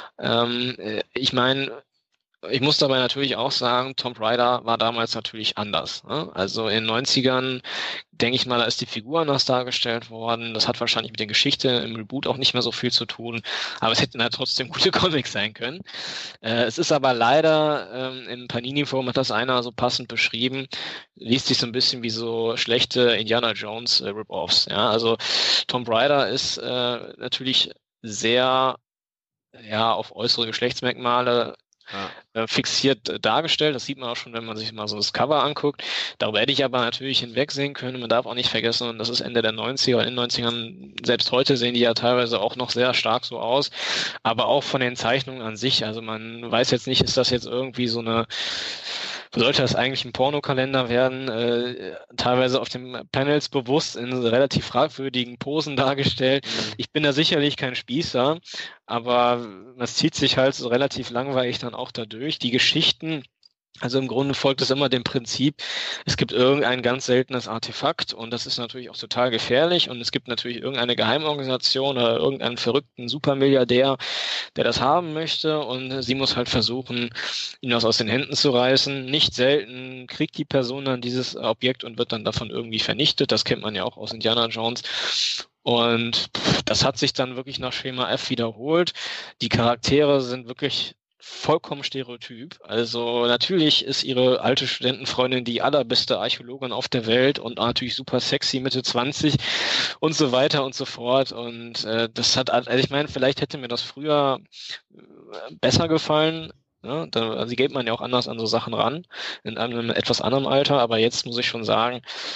Ich meine, ich muss dabei natürlich auch sagen, Tomb Raider war damals natürlich anders. Ne? Also in den 90ern, denke ich mal, da ist die Figur anders dargestellt worden. Das hat wahrscheinlich mit der Geschichte im Reboot auch nicht mehr so viel zu tun. Aber es hätten halt trotzdem gute Comics sein können. Es ist aber leider, im Panini-Forum hat das einer so passend beschrieben, liest sich so ein bisschen wie so schlechte Indiana Jones Rip-Offs. Ja? Also Tomb Raider ist natürlich sehr auf äußere Geschlechtsmerkmale fixiert dargestellt. Das sieht man auch schon, wenn man sich mal so das Cover anguckt. Darüber hätte ich aber natürlich hinwegsehen können. Man darf auch nicht vergessen, und das ist Ende der 90er, in den 90ern, selbst heute sehen die ja teilweise auch noch sehr stark so aus, aber auch von den Zeichnungen an sich. Also man weiß jetzt nicht, ist das jetzt irgendwie so eine, sollte das eigentlich ein Pornokalender werden, teilweise auf den Panels bewusst in relativ fragwürdigen Posen dargestellt. Ich bin da sicherlich kein Spießer, aber das zieht sich halt so relativ langweilig dann auch dadurch. Die Geschichten, also im Grunde folgt es immer dem Prinzip, es gibt irgendein ganz seltenes Artefakt und das ist natürlich auch total gefährlich und es gibt natürlich irgendeine Geheimorganisation oder irgendeinen verrückten Supermilliardär, der das haben möchte und sie muss halt versuchen, ihn das aus den Händen zu reißen. Nicht selten kriegt die Person dann dieses Objekt und wird dann davon irgendwie vernichtet. Das kennt man ja auch aus Indiana Jones. Und das hat sich dann wirklich nach Schema F wiederholt. Die Charaktere sind wirklich vollkommen stereotyp. Also natürlich ist ihre alte Studentenfreundin die allerbeste Archäologin auf der Welt und natürlich super sexy, Mitte 20 und so weiter und so fort. Und das hat, also ich meine, vielleicht hätte mir das früher besser gefallen. Ne? Also geht man ja auch anders an so Sachen ran, in einem etwas anderen Alter. Aber jetzt muss ich schon sagen,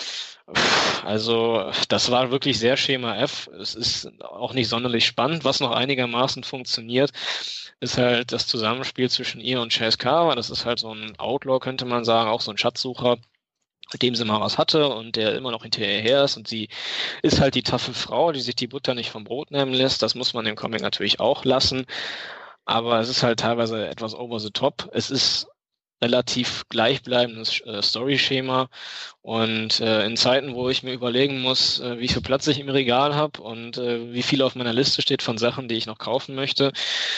Also, das war wirklich sehr Schema F. Es ist auch nicht sonderlich spannend. Was noch einigermaßen funktioniert, ist halt das Zusammenspiel zwischen ihr und Chase Carver. Das ist halt so ein Outlaw, könnte man sagen, auch so ein Schatzsucher, mit dem sie mal was hatte und der immer noch hinterher ist. Und sie ist halt die taffe Frau, die sich die Butter nicht vom Brot nehmen lässt. Das muss man im Comic natürlich auch lassen. Aber es ist halt teilweise etwas over the top. Es ist relativ gleichbleibendes Story-Schema und in Zeiten, wo ich mir überlegen muss, wie viel Platz ich im Regal habe und wie viel auf meiner Liste steht von Sachen, die ich noch kaufen möchte,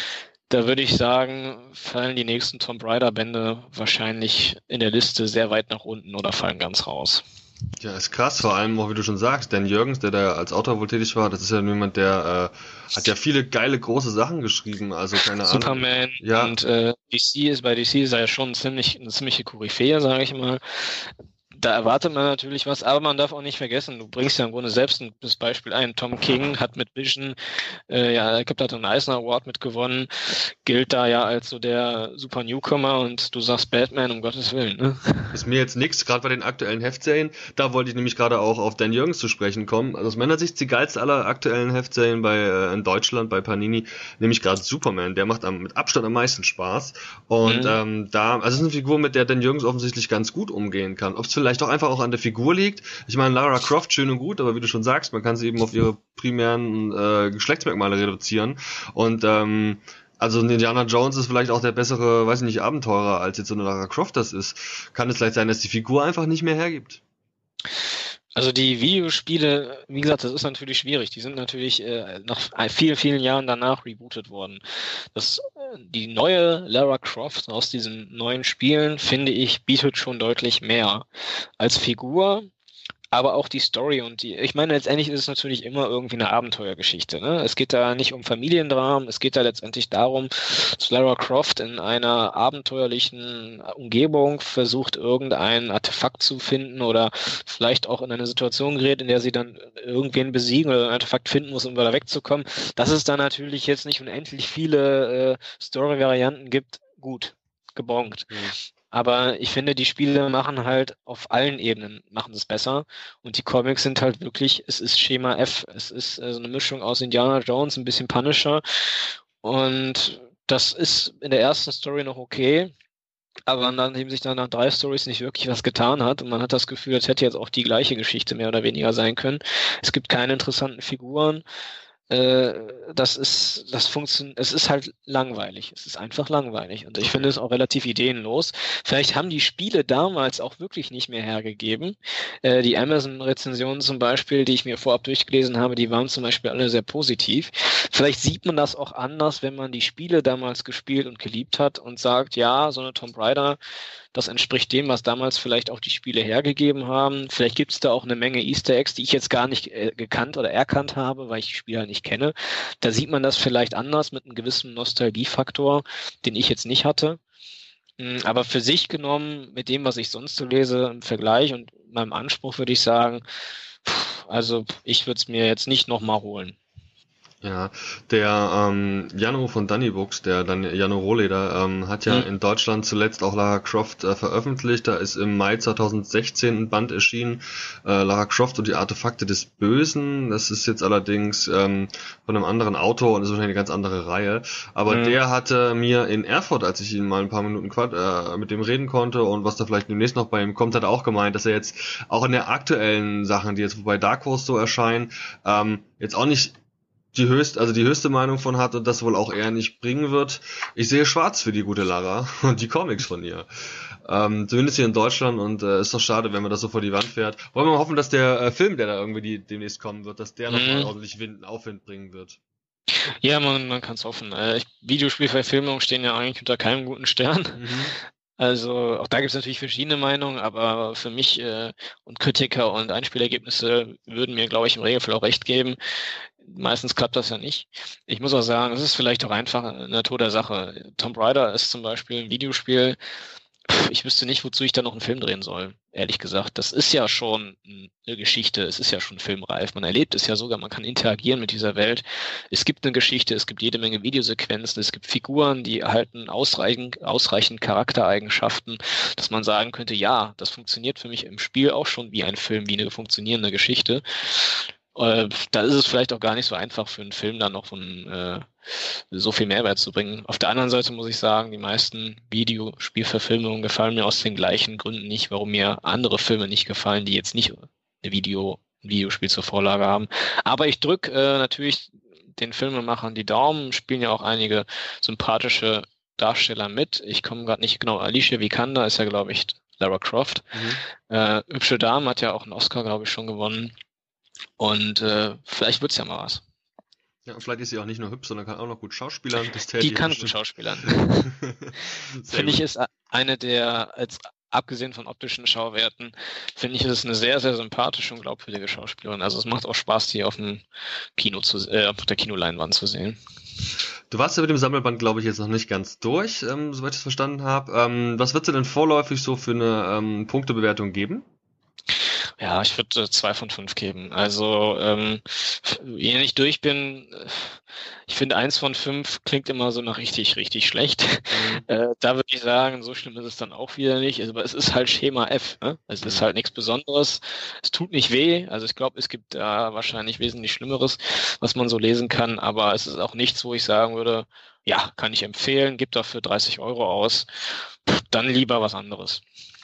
da würde ich sagen, fallen die nächsten Tomb Raider-Bände wahrscheinlich in der Liste sehr weit nach unten oder fallen ganz raus. Ja, ist krass, vor allem auch, wie du schon sagst, Dan Jürgens, der da als Autor wohl tätig war, das ist ja jemand, der hat ja viele geile, große Sachen geschrieben, also keine Ahnung. Superman Ja. Und bei DC ist er ja schon eine ziemliche Koryphäe, sage ich mal. Da erwartet man natürlich was, aber man darf auch nicht vergessen, du bringst ja im Grunde selbst das Beispiel ein. Tom King hat mit Vision, ich glaube, da hat einen Eisner Award mitgewonnen, gilt da ja als so der super Newcomer und du sagst Batman, um Gottes Willen. Ne? Ist mir jetzt nichts, gerade bei den aktuellen Heftserien, da wollte ich nämlich gerade auch auf Dan Jürgens zu sprechen kommen. Also aus meiner Sicht die geilste aller aktuellen Heftserien in Deutschland, bei Panini, nämlich gerade Superman, der macht mit Abstand am meisten Spaß. Und also es ist eine Figur, mit der Dan Jürgens offensichtlich ganz gut umgehen kann. Ob es vielleicht auch einfach auch an der Figur liegt. Ich meine, Lara Croft, schön und gut, aber wie du schon sagst, man kann sie eben auf ihre primären Geschlechtsmerkmale reduzieren. Und also ein Indiana Jones ist vielleicht auch der bessere, weiß ich nicht, Abenteurer, als jetzt so eine Lara Croft das ist. Kann es vielleicht sein, dass die Figur einfach nicht mehr hergibt? Also die Videospiele, wie gesagt, das ist natürlich schwierig. Die sind natürlich nach vielen, vielen Jahren danach rebootet worden. Die neue Lara Croft aus diesen neuen Spielen, finde ich, bietet schon deutlich mehr als Figur. Aber auch die Story ich meine, letztendlich ist es natürlich immer irgendwie eine Abenteuergeschichte. Ne? Es geht da nicht um Familiendramen, es geht da letztendlich darum, dass Lara Croft in einer abenteuerlichen Umgebung versucht, irgendein Artefakt zu finden oder vielleicht auch in eine Situation gerät, in der sie dann irgendwen besiegen oder ein Artefakt finden muss, um da wegzukommen. Dass es da natürlich jetzt nicht unendlich viele Story-Varianten gibt, gut, gebongt. Aber ich finde, die Spiele machen halt auf allen Ebenen machen es besser. Und die Comics sind halt wirklich, es ist Schema F. Es ist so eine Mischung aus Indiana Jones, ein bisschen Punisher. Und das ist in der ersten Story noch okay. Aber nachdem sich dann nach 3 Stories nicht wirklich was getan hat und man hat das Gefühl, als hätte jetzt auch die gleiche Geschichte mehr oder weniger sein können. Es gibt keine interessanten Figuren. Es ist halt langweilig. Es ist einfach langweilig. Und ich finde es auch relativ ideenlos. Vielleicht haben die Spiele damals auch wirklich nicht mehr hergegeben. Die Amazon-Rezensionen zum Beispiel, die ich mir vorab durchgelesen habe, die waren zum Beispiel alle sehr positiv. Vielleicht sieht man das auch anders, wenn man die Spiele damals gespielt und geliebt hat und sagt, ja, so eine Tomb Raider, das entspricht dem, was damals vielleicht auch die Spiele hergegeben haben. Vielleicht gibt es da auch eine Menge Easter Eggs, die ich jetzt gar nicht gekannt oder erkannt habe, weil ich die Spieler nicht kenne. Da sieht man das vielleicht anders mit einem gewissen Nostalgiefaktor, den ich jetzt nicht hatte. Aber für sich genommen, mit dem, was ich sonst so lese, im Vergleich und meinem Anspruch würde ich sagen, also ich würde es mir jetzt nicht nochmal holen. Ja, der Jano von Danny Books, der Jano Rohleder, hat ja in Deutschland zuletzt auch Lara Croft veröffentlicht. Da ist im Mai 2016 ein Band erschienen, Lara Croft und die Artefakte des Bösen. Das ist jetzt allerdings von einem anderen Autor und ist wahrscheinlich eine ganz andere Reihe. Aber der hatte mir in Erfurt, als ich ihn mal ein paar Minuten mit dem reden konnte und was da vielleicht demnächst noch bei ihm kommt, hat er auch gemeint, dass er jetzt auch in der aktuellen Sachen, die jetzt bei Dark Horse so erscheinen, jetzt auch nicht die höchste Meinung von hat und das wohl auch eher nicht bringen wird. Ich sehe schwarz für die gute Lara und die Comics von ihr. Zumindest hier in Deutschland und ist doch schade, wenn man das so vor die Wand fährt. Wollen wir mal hoffen, dass der Film, der da irgendwie demnächst kommen wird, dass der nochmal ordentlich Aufwind bringen wird. Ja, man kann es hoffen. Videospielverfilmungen stehen ja eigentlich unter keinem guten Stern. Also auch da gibt es natürlich verschiedene Meinungen, aber für mich und Kritiker und Einspielergebnisse würden mir, glaube ich, im Regelfall auch recht geben. Meistens klappt das ja nicht. Ich muss auch sagen, es ist vielleicht auch einfach eine Natur der Sache. Tomb Raider ist zum Beispiel ein Videospiel, ich wüsste nicht, wozu ich da noch einen Film drehen soll, ehrlich gesagt. Das ist ja schon eine Geschichte, es ist ja schon filmreif. Man erlebt es ja sogar, man kann interagieren mit dieser Welt. Es gibt eine Geschichte, es gibt jede Menge Videosequenzen, es gibt Figuren, die erhalten ausreichend Charaktereigenschaften, dass man sagen könnte, ja, das funktioniert für mich im Spiel auch schon wie ein Film, wie eine funktionierende Geschichte. Da ist es vielleicht auch gar nicht so einfach für einen Film dann noch so viel Mehrwert zu bringen. Auf der anderen Seite muss ich sagen, die meisten Videospielverfilmungen gefallen mir aus den gleichen Gründen nicht, warum mir andere Filme nicht gefallen, die jetzt nicht ein Videospiel zur Vorlage haben. Aber ich drücke natürlich den Filmemachern die Daumen, spielen ja auch einige sympathische Darsteller mit. Ich komme gerade nicht genau, Alicia Vikander ist ja, glaube ich, Lara Croft. Hübsche Dame hat ja auch einen Oscar, glaube ich, schon gewonnen. Und vielleicht wird's ja mal was. Ja, und vielleicht ist sie auch nicht nur hübsch, sondern kann auch noch gut schauspielern. Die kann gut schauspielern. Finde ich, ist eine der, abgesehen von optischen Schauwerten, finde ich, ist es eine sehr, sehr sympathische und glaubwürdige Schauspielerin. Also es macht auch Spaß, die auf der Kinoleinwand zu sehen. Du warst ja mit dem Sammelband, glaube ich, jetzt noch nicht ganz durch, soweit ich es verstanden habe. Was wird es denn vorläufig so für eine Punktebewertung geben? Ja, ich würde 2 von 5 geben. Also, wenn ich durch bin, ich finde 1 von 5 klingt immer so nach richtig, richtig schlecht. Da würde ich sagen, so schlimm ist es dann auch wieder nicht. Aber es ist halt Schema F. Ne? Es ist halt nichts Besonderes. Es tut nicht weh. Also ich glaube, es gibt da wahrscheinlich wesentlich Schlimmeres, was man so lesen kann. Aber es ist auch nichts, wo ich sagen würde, ja, kann ich empfehlen, gib dafür 30 € aus. Dann lieber was anderes.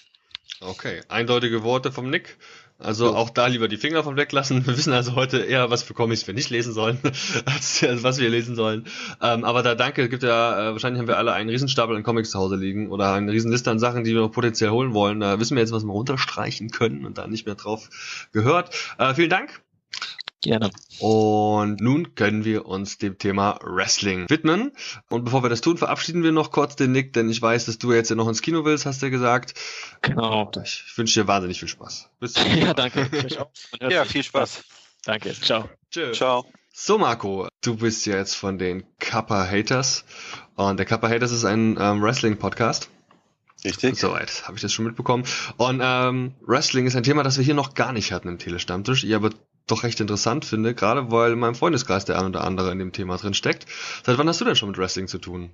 Okay, eindeutige Worte vom Nick. Also auch da lieber die Finger von weglassen. Wir wissen also heute eher, was für Comics wir nicht lesen sollen, als was wir lesen sollen. Aber da danke, gibt ja, wahrscheinlich haben wir alle einen Riesenstapel an Comics zu Hause liegen oder eine Riesenliste an Sachen, die wir noch potenziell holen wollen. Da wissen wir jetzt, was wir runterstreichen können und da nicht mehr drauf gehört. Vielen Dank. Gerne. Und nun können wir uns dem Thema Wrestling widmen. Und bevor wir das tun, verabschieden wir noch kurz den Nick, denn ich weiß, dass du jetzt ja noch ins Kino willst, hast du ja gesagt. Genau. Ich wünsche dir wahnsinnig viel Spaß. Bis zum nächsten Mal. Ja, danke. Ja, viel Spaß. Danke. Ciao. Tschö. Ciao. So, Marco, du bist ja jetzt von den Kappa Haters. Und der Kappa Haters ist ein Wrestling-Podcast. Richtig. Soweit, habe ich das schon mitbekommen. Und Wrestling ist ein Thema, das wir hier noch gar nicht hatten im Telestammtisch. Ich aber doch recht interessant finde, gerade weil in meinem Freundeskreis der ein oder andere in dem Thema drin steckt. Seit wann hast du denn schon mit Wrestling zu tun?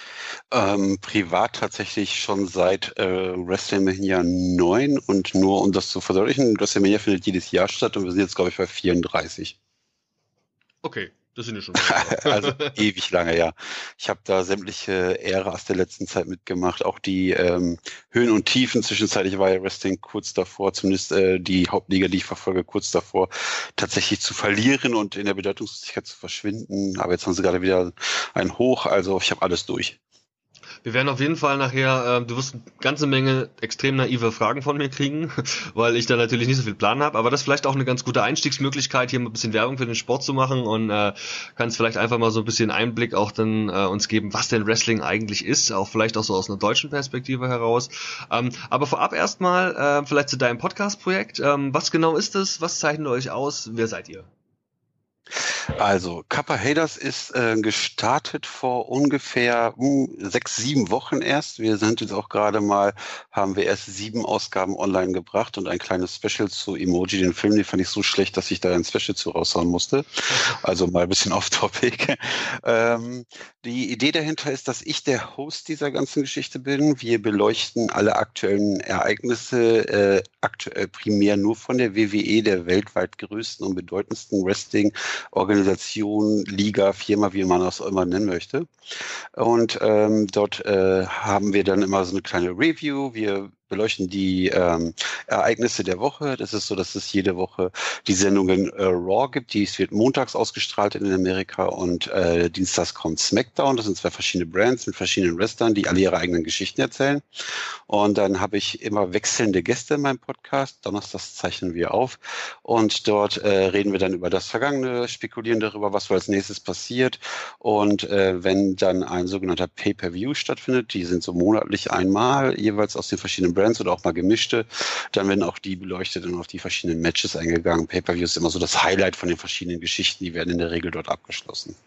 Privat tatsächlich schon seit WrestleMania 9 und nur um das zu verdeutlichen, WrestleMania findet jedes Jahr statt und wir sind jetzt, glaube ich, bei 34. Okay, das sind ja schon. Also ewig lange, ja. Ich habe da sämtliche Äras der letzten Zeit mitgemacht, auch die Höhen und Tiefen. Zwischenzeitlich war ja Wrestling kurz davor, zumindest die Hauptliga, die ich verfolge, kurz davor, tatsächlich zu verlieren und in der Bedeutungslosigkeit zu verschwinden. Aber jetzt haben sie gerade wieder ein Hoch, also ich habe alles durch. Wir werden auf jeden Fall nachher, du wirst eine ganze Menge extrem naive Fragen von mir kriegen, weil ich da natürlich nicht so viel Plan habe, aber das ist vielleicht auch eine ganz gute Einstiegsmöglichkeit, hier mal ein bisschen Werbung für den Sport zu machen und kannst vielleicht einfach mal so ein bisschen Einblick auch dann uns geben, was denn Wrestling eigentlich ist, auch vielleicht auch so aus einer deutschen Perspektive heraus. Aber vorab erstmal vielleicht zu deinem Podcast-Projekt. Was genau ist es? Was zeichnet euch aus? Wer seid ihr? Also, Kappa Haters ist gestartet vor ungefähr 6, 7 Wochen erst. Wir sind jetzt auch gerade mal, haben wir erst 7 Ausgaben online gebracht und ein kleines Special zu Emoji, den Film, den fand ich so schlecht, dass ich da ein Special zu raushauen musste. Also mal ein bisschen off-topic. Die Idee dahinter ist, dass ich der Host dieser ganzen Geschichte bin. Wir beleuchten alle aktuellen Ereignisse, aktuell primär nur von der WWE, der weltweit größten und bedeutendsten Wrestling-Organisation, Liga, Firma, wie man das immer nennen möchte. Und dort haben wir dann immer so eine kleine Review. Wir beleuchten die Ereignisse der Woche. Das ist so, dass es jede Woche die Sendungen Raw gibt. Dies wird montags ausgestrahlt in Amerika und dienstags kommt SmackDown. Das sind 2 verschiedene Brands mit verschiedenen Wrestlern, die alle ihre eigenen Geschichten erzählen. Und dann habe ich immer wechselnde Gäste in meinem Podcast. Donnerstags zeichnen wir auf und dort reden wir dann über das Vergangene, spekulieren darüber, was wohl als nächstes passiert. Und wenn dann ein sogenannter Pay-Per-View stattfindet, die sind so monatlich einmal, jeweils aus den verschiedenen Brands oder auch mal gemischte, dann werden auch die beleuchtet und auf die verschiedenen Matches eingegangen. Pay-Per-View ist immer so das Highlight von den verschiedenen Geschichten, die werden in der Regel dort abgeschlossen.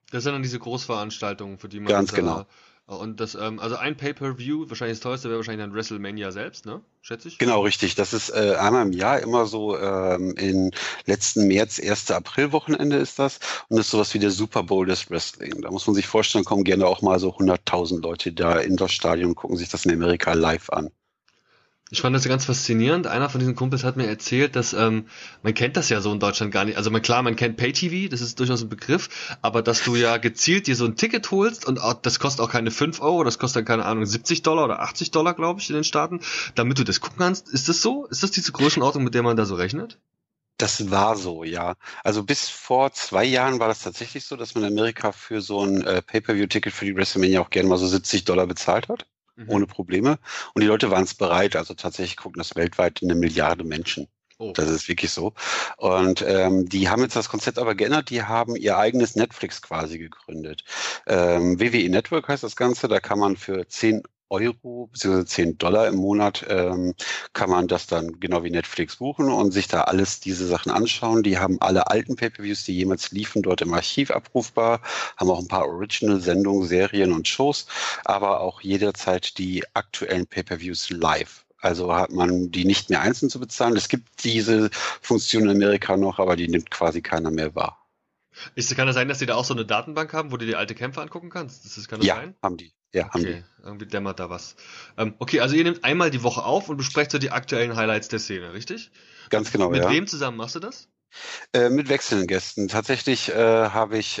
Das sind dann diese Großveranstaltungen, für die man Ganz genau. Und das, also ein Pay-Per-View, wahrscheinlich das teuerste wäre wahrscheinlich dann WrestleMania selbst, ne? Schätze ich. Genau, richtig. Das ist einmal im Jahr, immer so in letzten März, 1. April-Wochenende ist das. Und das ist sowas wie der Super Bowl des Wrestling. Da muss man sich vorstellen, kommen gerne auch mal so 100.000 Leute da in das Stadion und gucken sich das in Amerika live an. Ich fand das ja ganz faszinierend. Einer von diesen Kumpels hat mir erzählt, dass man kennt das ja so in Deutschland gar nicht. Also klar, man kennt Pay-TV, das ist durchaus ein Begriff, aber dass du ja gezielt dir so ein Ticket holst und auch, das kostet auch keine 5 Euro, das kostet dann, keine Ahnung, $70 oder $80, glaube ich, in den Staaten, damit du das gucken kannst. Ist das so? Ist das diese Größenordnung, mit der man da so rechnet? Das war so, ja. Also bis vor 2 Jahren war das tatsächlich so, dass man in Amerika für so ein Pay-Per-View-Ticket für die WrestleMania auch gerne mal so $70 bezahlt hat. Ohne Probleme. Und die Leute waren es bereit. Also tatsächlich gucken das weltweit 1 Milliarde Menschen. Oh. Das ist wirklich so. Und die haben jetzt das Konzept aber geändert. Die haben ihr eigenes Netflix quasi gegründet. WWE Network heißt das Ganze. Da kann man für 10 Euro bzw. $10 im Monat kann man das dann genau wie Netflix buchen und sich da alles diese Sachen anschauen. Die haben alle alten Pay-Per-Views, die jemals liefen, dort im Archiv abrufbar, haben auch ein paar Original-Sendungen, Serien und Shows, aber auch jederzeit die aktuellen Pay-Per-Views live. Also hat man die nicht mehr einzeln zu bezahlen. Es gibt diese Funktion in Amerika noch, aber die nimmt quasi keiner mehr wahr. Kann das sein, dass die da auch so eine Datenbank haben, wo du dir alte Kämpfe angucken kannst? Kann das sein? Haben die. Ja, haben die. Okay, irgendwie dämmert da was. Okay, also ihr nehmt einmal die Woche auf und besprecht so die aktuellen Highlights der Szene, richtig? Ganz genau, Mit ja. wem zusammen machst du das? Mit wechselnden Gästen. Tatsächlich habe ich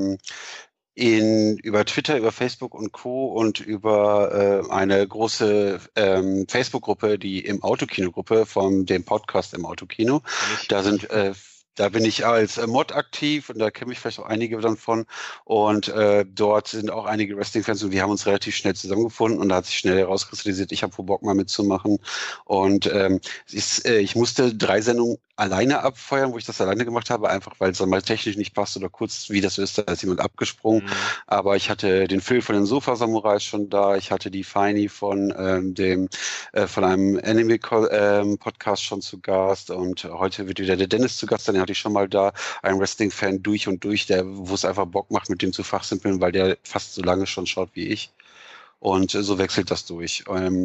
über Twitter, über Facebook und Co. und über eine große Facebook-Gruppe, die im Autokino-Gruppe von dem Podcast im Autokino. Da bin ich als Mod aktiv und da kenne ich vielleicht auch einige dann von. Und dort sind auch einige Wrestling-Fans und wir haben uns relativ schnell zusammengefunden und da hat sich schnell herauskristallisiert, ich habe wohl Bock mal mitzumachen. Und ich musste 3 Sendungen alleine abfeuern, wo ich das alleine gemacht habe, einfach weil es dann mal technisch nicht passt oder kurz, wie das so ist, da ist jemand abgesprungen. Aber ich hatte den Phil von den Sofa-Samurais schon da, ich hatte die Feini von von einem Anime-Podcast schon zu Gast und heute wird wieder der Dennis zu Gast sein, den hatte ich schon mal da, ein Wrestling-Fan durch und durch, wo es einfach Bock macht, mit dem zu fachsimpeln, weil der fast so lange schon schaut wie ich. Und so wechselt das durch.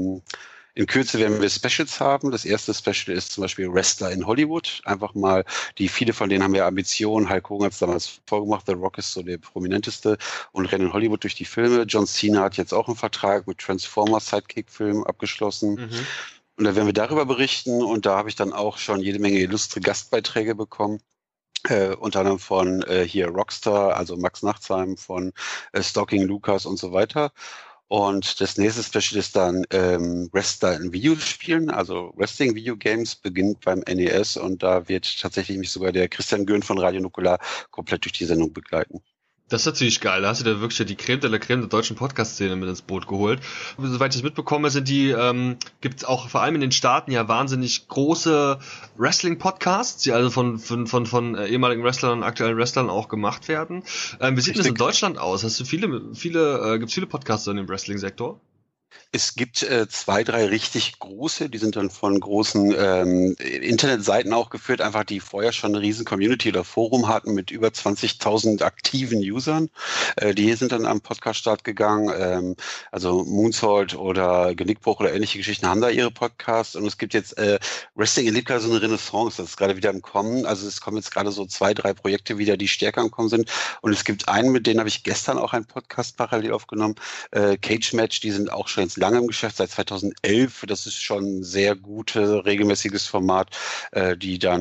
In Kürze werden wir Specials haben. Das erste Special ist zum Beispiel Wrestler in Hollywood. Einfach mal, viele von denen haben ja Ambitionen. Hulk Hogan hat es damals vorgemacht. The Rock ist so der prominenteste und rennt in Hollywood durch die Filme. John Cena hat jetzt auch einen Vertrag mit Transformers Sidekick-Film abgeschlossen. Und da werden wir darüber berichten. Und da habe ich dann auch schon jede Menge illustre Gastbeiträge bekommen. Unter anderem von hier Rockstar, also Max Nachtsheim, von Stalking Lucas und so weiter. Und das nächste Special ist dann Wrestler in Videospielen, also Wrestling-Videogames, beginnt beim NES und da wird tatsächlich mich sogar der Christian Göhn von Radio Nukular komplett durch die Sendung begleiten. Das ist natürlich geil. Da hast du da wirklich die Creme de la Creme der deutschen Podcast-Szene mit ins Boot geholt. Soweit ich das mitbekomme, gibt's auch vor allem in den Staaten ja wahnsinnig große Wrestling-Podcasts, die also von ehemaligen Wrestlern und aktuellen Wrestlern auch gemacht werden. Wie sieht das in Deutschland aus? Hast du gibt's viele Podcasts in dem Wrestling-Sektor? Es gibt 2, 3 richtig große, die sind dann von großen Internetseiten auch geführt, einfach die vorher schon eine riesen Community oder Forum hatten mit über 20.000 aktiven Usern. Die sind dann am Podcast-Start gegangen. Also Moonsault oder Genickbruch oder ähnliche Geschichten haben da ihre Podcasts. Und es gibt jetzt Wrestling erlebt gerade so eine Renaissance, das ist gerade wieder im Kommen. Also es kommen jetzt gerade so 2, 3 Projekte wieder, die stärker im Kommen sind. Und es gibt einen, mit denen habe ich gestern auch einen Podcast parallel aufgenommen. Cage Match, die sind auch schon jetzt lange im Geschäft, seit 2011. Das ist schon ein sehr gutes, regelmäßiges Format, das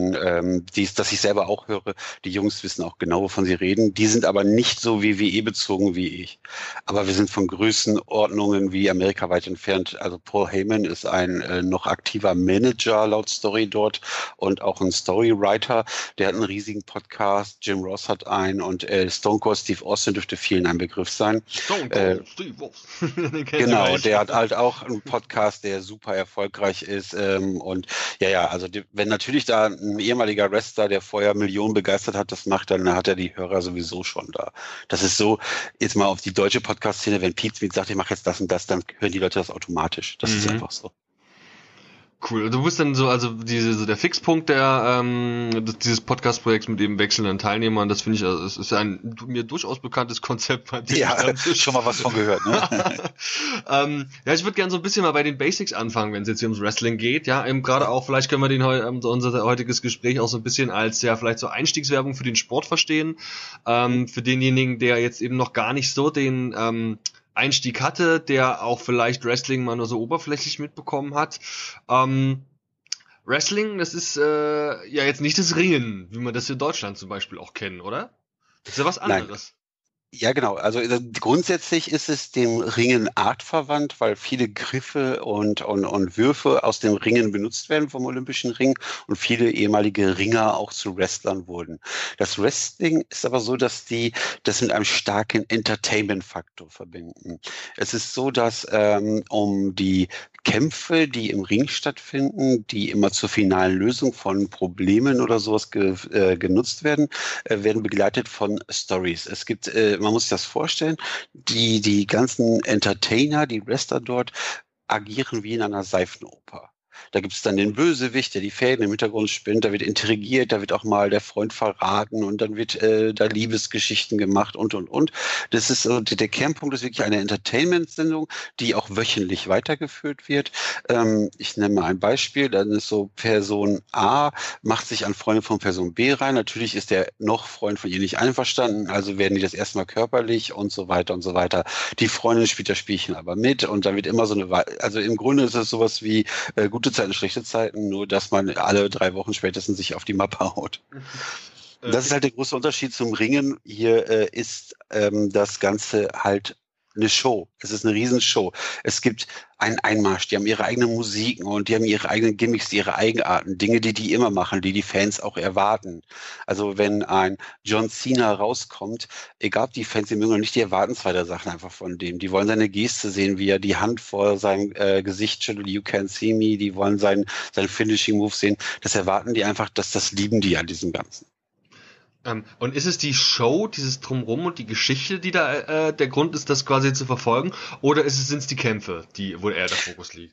ich selber auch höre. Die Jungs wissen auch genau, wovon sie reden. Die sind aber nicht so WWE-bezogen wie ich. Aber wir sind von Größenordnungen wie Amerika weit entfernt. Also Paul Heyman ist ein noch aktiver Manager laut Story dort und auch ein Storywriter. Der hat einen riesigen Podcast. Jim Ross hat einen und Stone Cold Steve Austin dürfte vielen ein Begriff sein. Stone Cold Steve Austin. Genau, der hat halt auch einen Podcast, der super erfolgreich ist. Und wenn natürlich da ein ehemaliger Wrestler, der vorher Millionen begeistert hat, das macht, dann hat er die Hörer sowieso schon da. Das ist so, jetzt mal auf die deutsche Podcast-Szene, wenn Pete Smith sagt, ich mache jetzt das und das, dann hören die Leute das automatisch. Das ist einfach so. Cool. Du bist dann so, also der Fixpunkt dieses Podcast-Projekts mit eben wechselnden Teilnehmern, das finde ich, also, es ist ein mir durchaus bekanntes Konzept beim Tischstammtisch. Schon mal was von gehört, ne? Ja, ich würde gerne so ein bisschen mal bei den Basics anfangen, wenn es jetzt hier ums Wrestling geht. Ja, eben gerade auch, vielleicht können wir unser heutiges Gespräch auch so ein bisschen als, ja, vielleicht so Einstiegswerbung für den Sport verstehen. Für denjenigen, der jetzt eben noch gar nicht so den Einstieg hatte, der auch vielleicht Wrestling mal nur so oberflächlich mitbekommen hat. Wrestling, das ist ja jetzt nicht das Ringen, wie man das in Deutschland zum Beispiel auch kennen, oder? Das ist ja was anderes. Ja, genau. Also grundsätzlich ist es dem Ringen artverwandt, weil viele Griffe und Würfe aus dem Ringen benutzt werden vom Olympischen Ring und viele ehemalige Ringer auch zu Wrestlern wurden. Das Wrestling ist aber so, dass die das mit einem starken Entertainment-Faktor verbinden. Es ist so, dass um die Kämpfe, die im Ring stattfinden, die immer zur finalen Lösung von Problemen oder sowas genutzt werden, werden begleitet von Stories. Es gibt, man muss sich das vorstellen, die ganzen Entertainer, die Wrestler dort, agieren wie in einer Seifenoper. Da gibt es dann den Bösewicht, der die Fäden im Hintergrund spinnt, da wird intrigiert, da wird auch mal der Freund verraten und dann wird da Liebesgeschichten gemacht und. Das ist der Kernpunkt ist wirklich eine Entertainment-Sendung, die auch wöchentlich weitergeführt wird. Ich nenne mal ein Beispiel, dann ist so Person A macht sich an Freunde von Person B rein. Natürlich ist der noch Freund von ihr nicht einverstanden, also werden die das erstmal körperlich und so weiter und so weiter. Die Freundin spielt das Spielchen aber mit und dann wird immer so also im Grunde ist es sowas wie gute Zeiten, schlechte Zeiten, nur dass man alle 3 Wochen spätestens sich auf die Mappe haut. Das ist halt der große Unterschied zum Ringen. Hier ist das Ganze halt eine Show. Es ist eine Riesenshow. Es gibt einen Einmarsch, die haben ihre eigenen Musiken und die haben ihre eigenen Gimmicks, ihre Eigenarten, Dinge, die immer machen, die Fans auch erwarten. Also wenn ein John Cena rauskommt, egal ob die Fans ihn mögen oder nicht, die erwarten 2 der Sachen einfach von dem. Die wollen seine Geste sehen, wie er die Hand vor seinem Gesicht schüttelt, you can't see me, die wollen sein Finishing Move sehen. Das erwarten die einfach, das lieben die an diesem Ganzen. Und ist es die Show, dieses Drumrum und die Geschichte, die da der Grund ist, das quasi zu verfolgen? Oder sind es die Kämpfe, wo eher der Fokus liegt?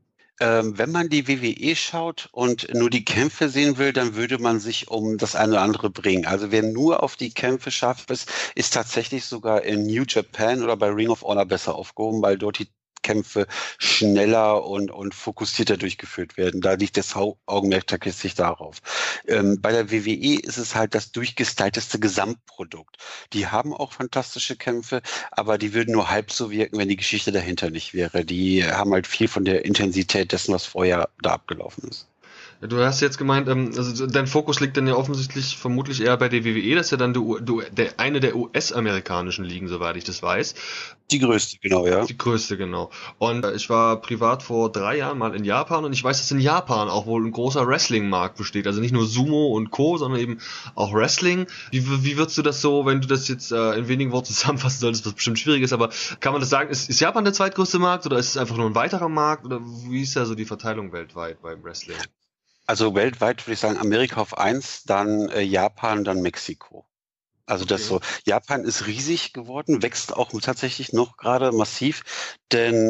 Wenn man die WWE schaut und nur die Kämpfe sehen will, dann würde man sich um das eine oder andere bringen. Also wer nur auf die Kämpfe scharf ist tatsächlich sogar in New Japan oder bei Ring of Honor besser aufgehoben, weil dort die Kämpfe schneller und fokussierter durchgeführt werden. Da liegt das Augenmerk tatsächlich darauf. Bei der WWE ist es halt das durchgestylteste Gesamtprodukt. Die haben auch fantastische Kämpfe, aber die würden nur halb so wirken, wenn die Geschichte dahinter nicht wäre. Die haben halt viel von der Intensität dessen, was vorher da abgelaufen ist. Du hast jetzt gemeint, also dein Fokus liegt dann ja offensichtlich vermutlich eher bei der WWE, das ist ja dann eine der US-amerikanischen Ligen, soweit ich das weiß. Die größte, genau, ja. Die größte, genau. Und ich war privat vor 3 Jahren mal in Japan und ich weiß, dass in Japan auch wohl ein großer Wrestling-Markt besteht. Also nicht nur Sumo und Co., sondern eben auch Wrestling. Wie würdest du das so, wenn du das jetzt in wenigen Worten zusammenfassen solltest, was bestimmt schwierig ist, aber kann man das sagen, ist Japan der zweitgrößte Markt oder ist es einfach nur ein weiterer Markt oder wie ist da so die Verteilung weltweit beim Wrestling? Also weltweit würde ich sagen Amerika auf 1, dann Japan, dann Mexiko. Also okay. Das so. Japan ist riesig geworden, wächst auch tatsächlich noch gerade massiv, denn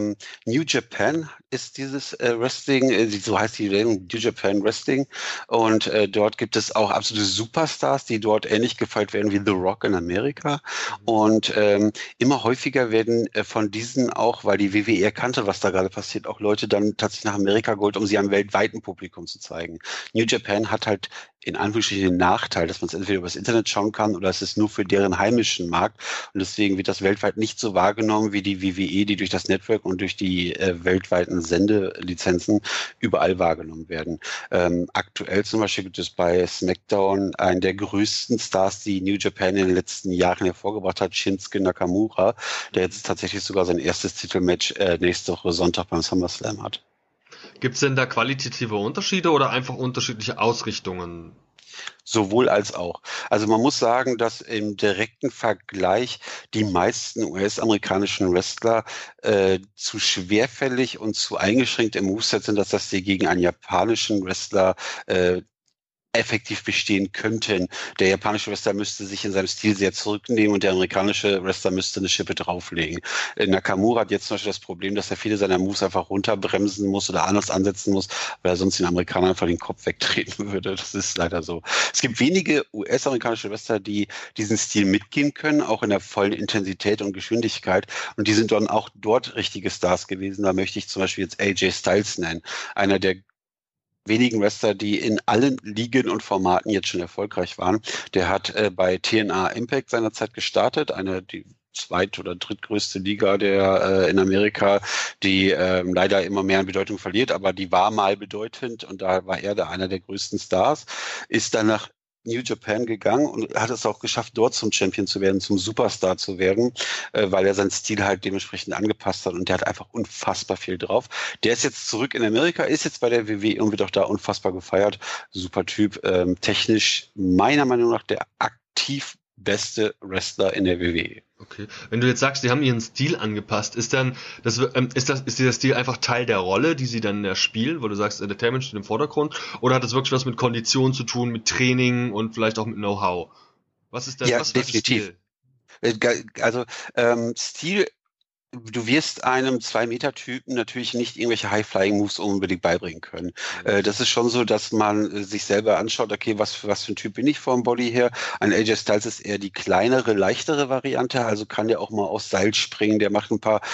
New Japan ist dieses Wrestling, so heißt die New Japan Wrestling, und dort gibt es auch absolute Superstars, die dort ähnlich gefeiert werden wie The Rock in Amerika und immer häufiger werden von diesen auch, weil die WWE erkannte, was da gerade passiert, auch Leute dann tatsächlich nach Amerika geholt, um sie einem weltweiten Publikum zu zeigen. New Japan hat halt in Anführungsstrichen den Nachteil, dass man es entweder über das Internet schauen kann oder es ist nur für deren heimischen Markt und deswegen wird das weltweit nicht so wahrgenommen wie die WWE, die durch das Network und durch die weltweiten Sendelizenzen überall wahrgenommen werden. Aktuell zum Beispiel gibt es bei SmackDown einen der größten Stars, die New Japan in den letzten Jahren hervorgebracht hat, Shinsuke Nakamura, der jetzt tatsächlich sogar sein erstes Titelmatch nächste Woche Sonntag beim SummerSlam hat. Gibt es denn da qualitative Unterschiede oder einfach unterschiedliche Ausrichtungen? Sowohl als auch. Also man muss sagen, dass im direkten Vergleich die meisten US-amerikanischen Wrestler zu schwerfällig und zu eingeschränkt im Moveset sind, dass sie gegen einen japanischen Wrestler effektiv bestehen könnten. Der japanische Wrestler müsste sich in seinem Stil sehr zurücknehmen und der amerikanische Wrestler müsste eine Schippe drauflegen. Nakamura hat jetzt zum Beispiel das Problem, dass er viele seiner Moves einfach runterbremsen muss oder anders ansetzen muss, weil er sonst den Amerikanern einfach den Kopf wegtreten würde. Das ist leider so. Es gibt wenige US-amerikanische Wrestler, die diesen Stil mitgehen können, auch in der vollen Intensität und Geschwindigkeit. Und die sind dann auch dort richtige Stars gewesen. Da möchte ich zum Beispiel jetzt AJ Styles nennen. Einer der wenigen Wrestler, die in allen Ligen und Formaten jetzt schon erfolgreich waren. Der hat bei TNA Impact seinerzeit gestartet, die zweit- oder drittgrößte Liga in Amerika, die leider immer mehr an Bedeutung verliert, aber die war mal bedeutend und da war er einer der größten Stars, ist dann nach New Japan gegangen und hat es auch geschafft, dort zum Champion zu werden, zum Superstar zu werden, weil er seinen Stil halt dementsprechend angepasst hat und der hat einfach unfassbar viel drauf. Der ist jetzt zurück in Amerika, ist jetzt bei der WWE und wird auch da unfassbar gefeiert. Super Typ, technisch meiner Meinung nach der aktiv beste Wrestler in der WWE. Okay. Wenn du jetzt sagst, die haben ihren Stil angepasst, ist dieser Stil einfach Teil der Rolle, die sie dann spielen, wo du sagst, Entertainment steht im Vordergrund, oder hat das wirklich was mit Kondition zu tun, mit Training und vielleicht auch mit Know-how? Was ist denn, Ja, was definitiv. Also Stil, du wirst einem 2-Meter-Typen natürlich nicht irgendwelche High-Flying-Moves unbedingt beibringen können. Das ist schon so, dass man sich selber anschaut, okay, was für ein Typ bin ich vom Body her? Ein AJ Styles ist eher die kleinere, leichtere Variante, also kann der auch mal aus Seil springen, der macht ein paar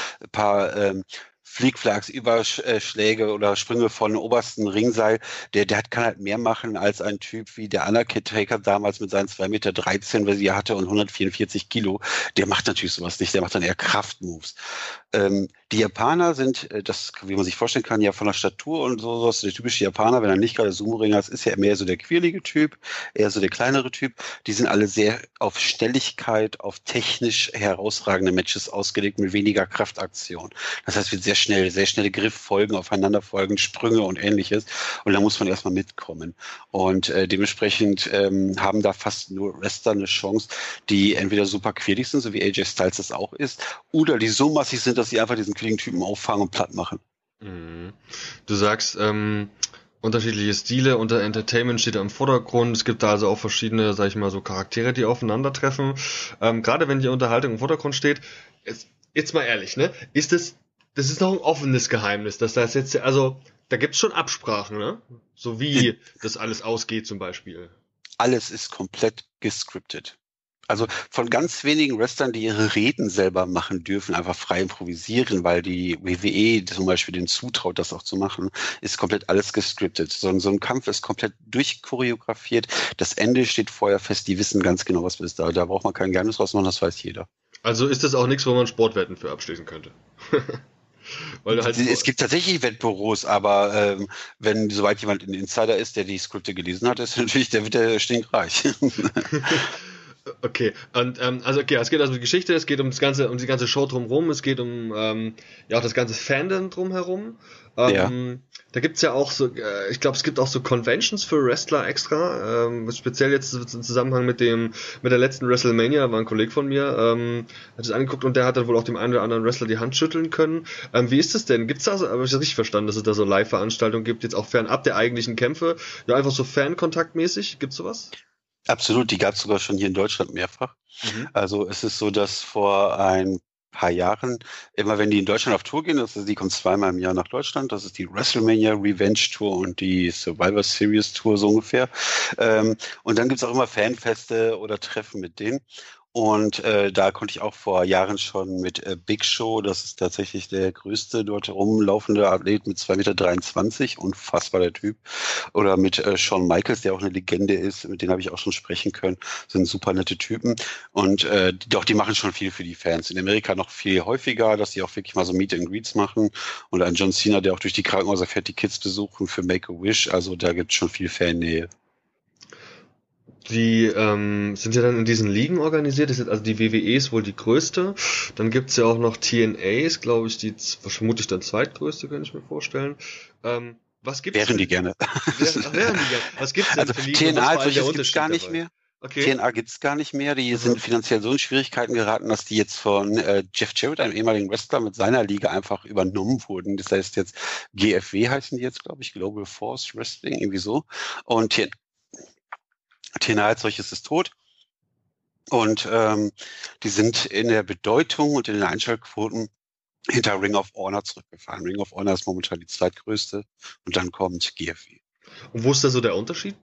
Fliegflags, Überschläge oder Sprünge von obersten Ringseil, der kann halt mehr machen als ein Typ wie der Undertaker damals mit seinen 2,13 Meter, was er hatte und 144 Kilo. Der macht natürlich sowas nicht, der macht dann eher Kraftmoves. Die Japaner sind, das, wie man sich vorstellen kann, ja von der Statur und sowas, der typische Japaner, wenn er nicht gerade Sumo-Ringer ist, ist ja mehr so der quirlige Typ, eher so der kleinere Typ. Die sind alle sehr auf Stelligkeit, auf technisch herausragende Matches ausgelegt mit weniger Kraftaktion. Das heißt, wird sehr schnelle Grifffolgen, aufeinanderfolgen, Sprünge und ähnliches. Und da muss man erstmal mitkommen. Und dementsprechend haben da fast nur Wrestler eine Chance, die entweder super quirlig sind, so wie AJ Styles das auch ist, oder die so massig sind, dass sie einfach diesen quirligen Typen auffangen und platt machen. Du sagst, unterschiedliche Stile, unter Entertainment steht da im Vordergrund. Es gibt da also auch verschiedene, sag ich mal, so Charaktere, die aufeinandertreffen. Gerade wenn die Unterhaltung im Vordergrund steht, jetzt mal ehrlich, ne? Das ist noch ein offenes Geheimnis, dass das jetzt, also, da gibt's schon Absprachen, ne? So wie das alles ausgeht zum Beispiel. Alles ist komplett gescriptet. Also von ganz wenigen Wrestlern, die ihre Reden selber machen dürfen, einfach frei improvisieren, weil die WWE zum Beispiel denen zutraut, das auch zu machen, ist komplett alles gescriptet. So ein Kampf ist komplett durchchoreografiert. Das Ende steht vorher fest. Die wissen ganz genau, was ist da. Da braucht man kein Geheimnis draus machen, das weiß jeder. Also ist das auch nichts, wo man Sportwetten für abschließen könnte. Weil halt es gibt tatsächlich Wettbüros, aber wenn soweit jemand ein Insider ist, der die Skripte gelesen hat, ist natürlich, der wird der stinkreich. Okay, und es geht also um die Geschichte, es geht um die ganze Show drumherum, es geht um auch das ganze Fandom drumherum. Da gibt's ja auch so, ich glaube, es gibt auch so Conventions für Wrestler extra, speziell jetzt im Zusammenhang mit der letzten WrestleMania, war ein Kollege von mir, hat es angeguckt und der hat dann wohl auch dem einen oder anderen Wrestler die Hand schütteln können. Wie ist das denn? Gibt's da so, habe ich das richtig verstanden, dass es da so Live-Veranstaltungen gibt, jetzt auch fernab der eigentlichen Kämpfe, ja einfach so Fankontaktmäßig, gibt's sowas? Absolut, die gab es sogar schon hier in Deutschland mehrfach. Also es ist so, dass vor ein paar Jahren, immer wenn die in Deutschland auf Tour gehen, die kommen zweimal im Jahr nach Deutschland, das ist die WrestleMania Revenge Tour und die Survivor Series Tour so ungefähr. Und dann gibt's auch immer Fanfeste oder Treffen mit denen. Und da konnte ich auch vor Jahren schon mit Big Show, das ist tatsächlich der größte dort rumlaufende Athlet mit 2,23 Meter, unfassbar der Typ. Oder mit Shawn Michaels, der auch eine Legende ist, mit denen habe ich auch schon sprechen können. Sind super nette Typen. Und die machen schon viel für die Fans. In Amerika noch viel häufiger, dass die auch wirklich mal so Meet and Greets machen. Und ein John Cena, der auch durch die Krankenhäuser fährt, die Kids besuchen für Make-A-Wish. Also da gibt es schon viel Fannähe. Die sind ja dann in diesen Ligen organisiert. Also die WWE ist wohl die größte. Dann gibt's ja auch noch TNA, ist glaube ich vermutlich dann zweitgrößte, kann ich mir vorstellen. Was gibt's? Wären die gerne. Wären die gerne. Was gibt's denn also für Ligen? TNA gibt's gar nicht mehr. Okay. TNA gibt's gar nicht mehr. Die sind finanziell so in Schwierigkeiten geraten, dass die jetzt von Jeff Jarrett, einem ehemaligen Wrestler, mit seiner Liga einfach übernommen wurden. Das heißt jetzt GFW heißen die jetzt, glaube ich, Global Force Wrestling, irgendwie so. Und TNA als solches ist tot. Und die sind in der Bedeutung und in den Einschaltquoten hinter Ring of Honor zurückgefallen. Ring of Honor ist momentan die zweitgrößte und dann kommt GFW. Und wo ist da so der Unterschied?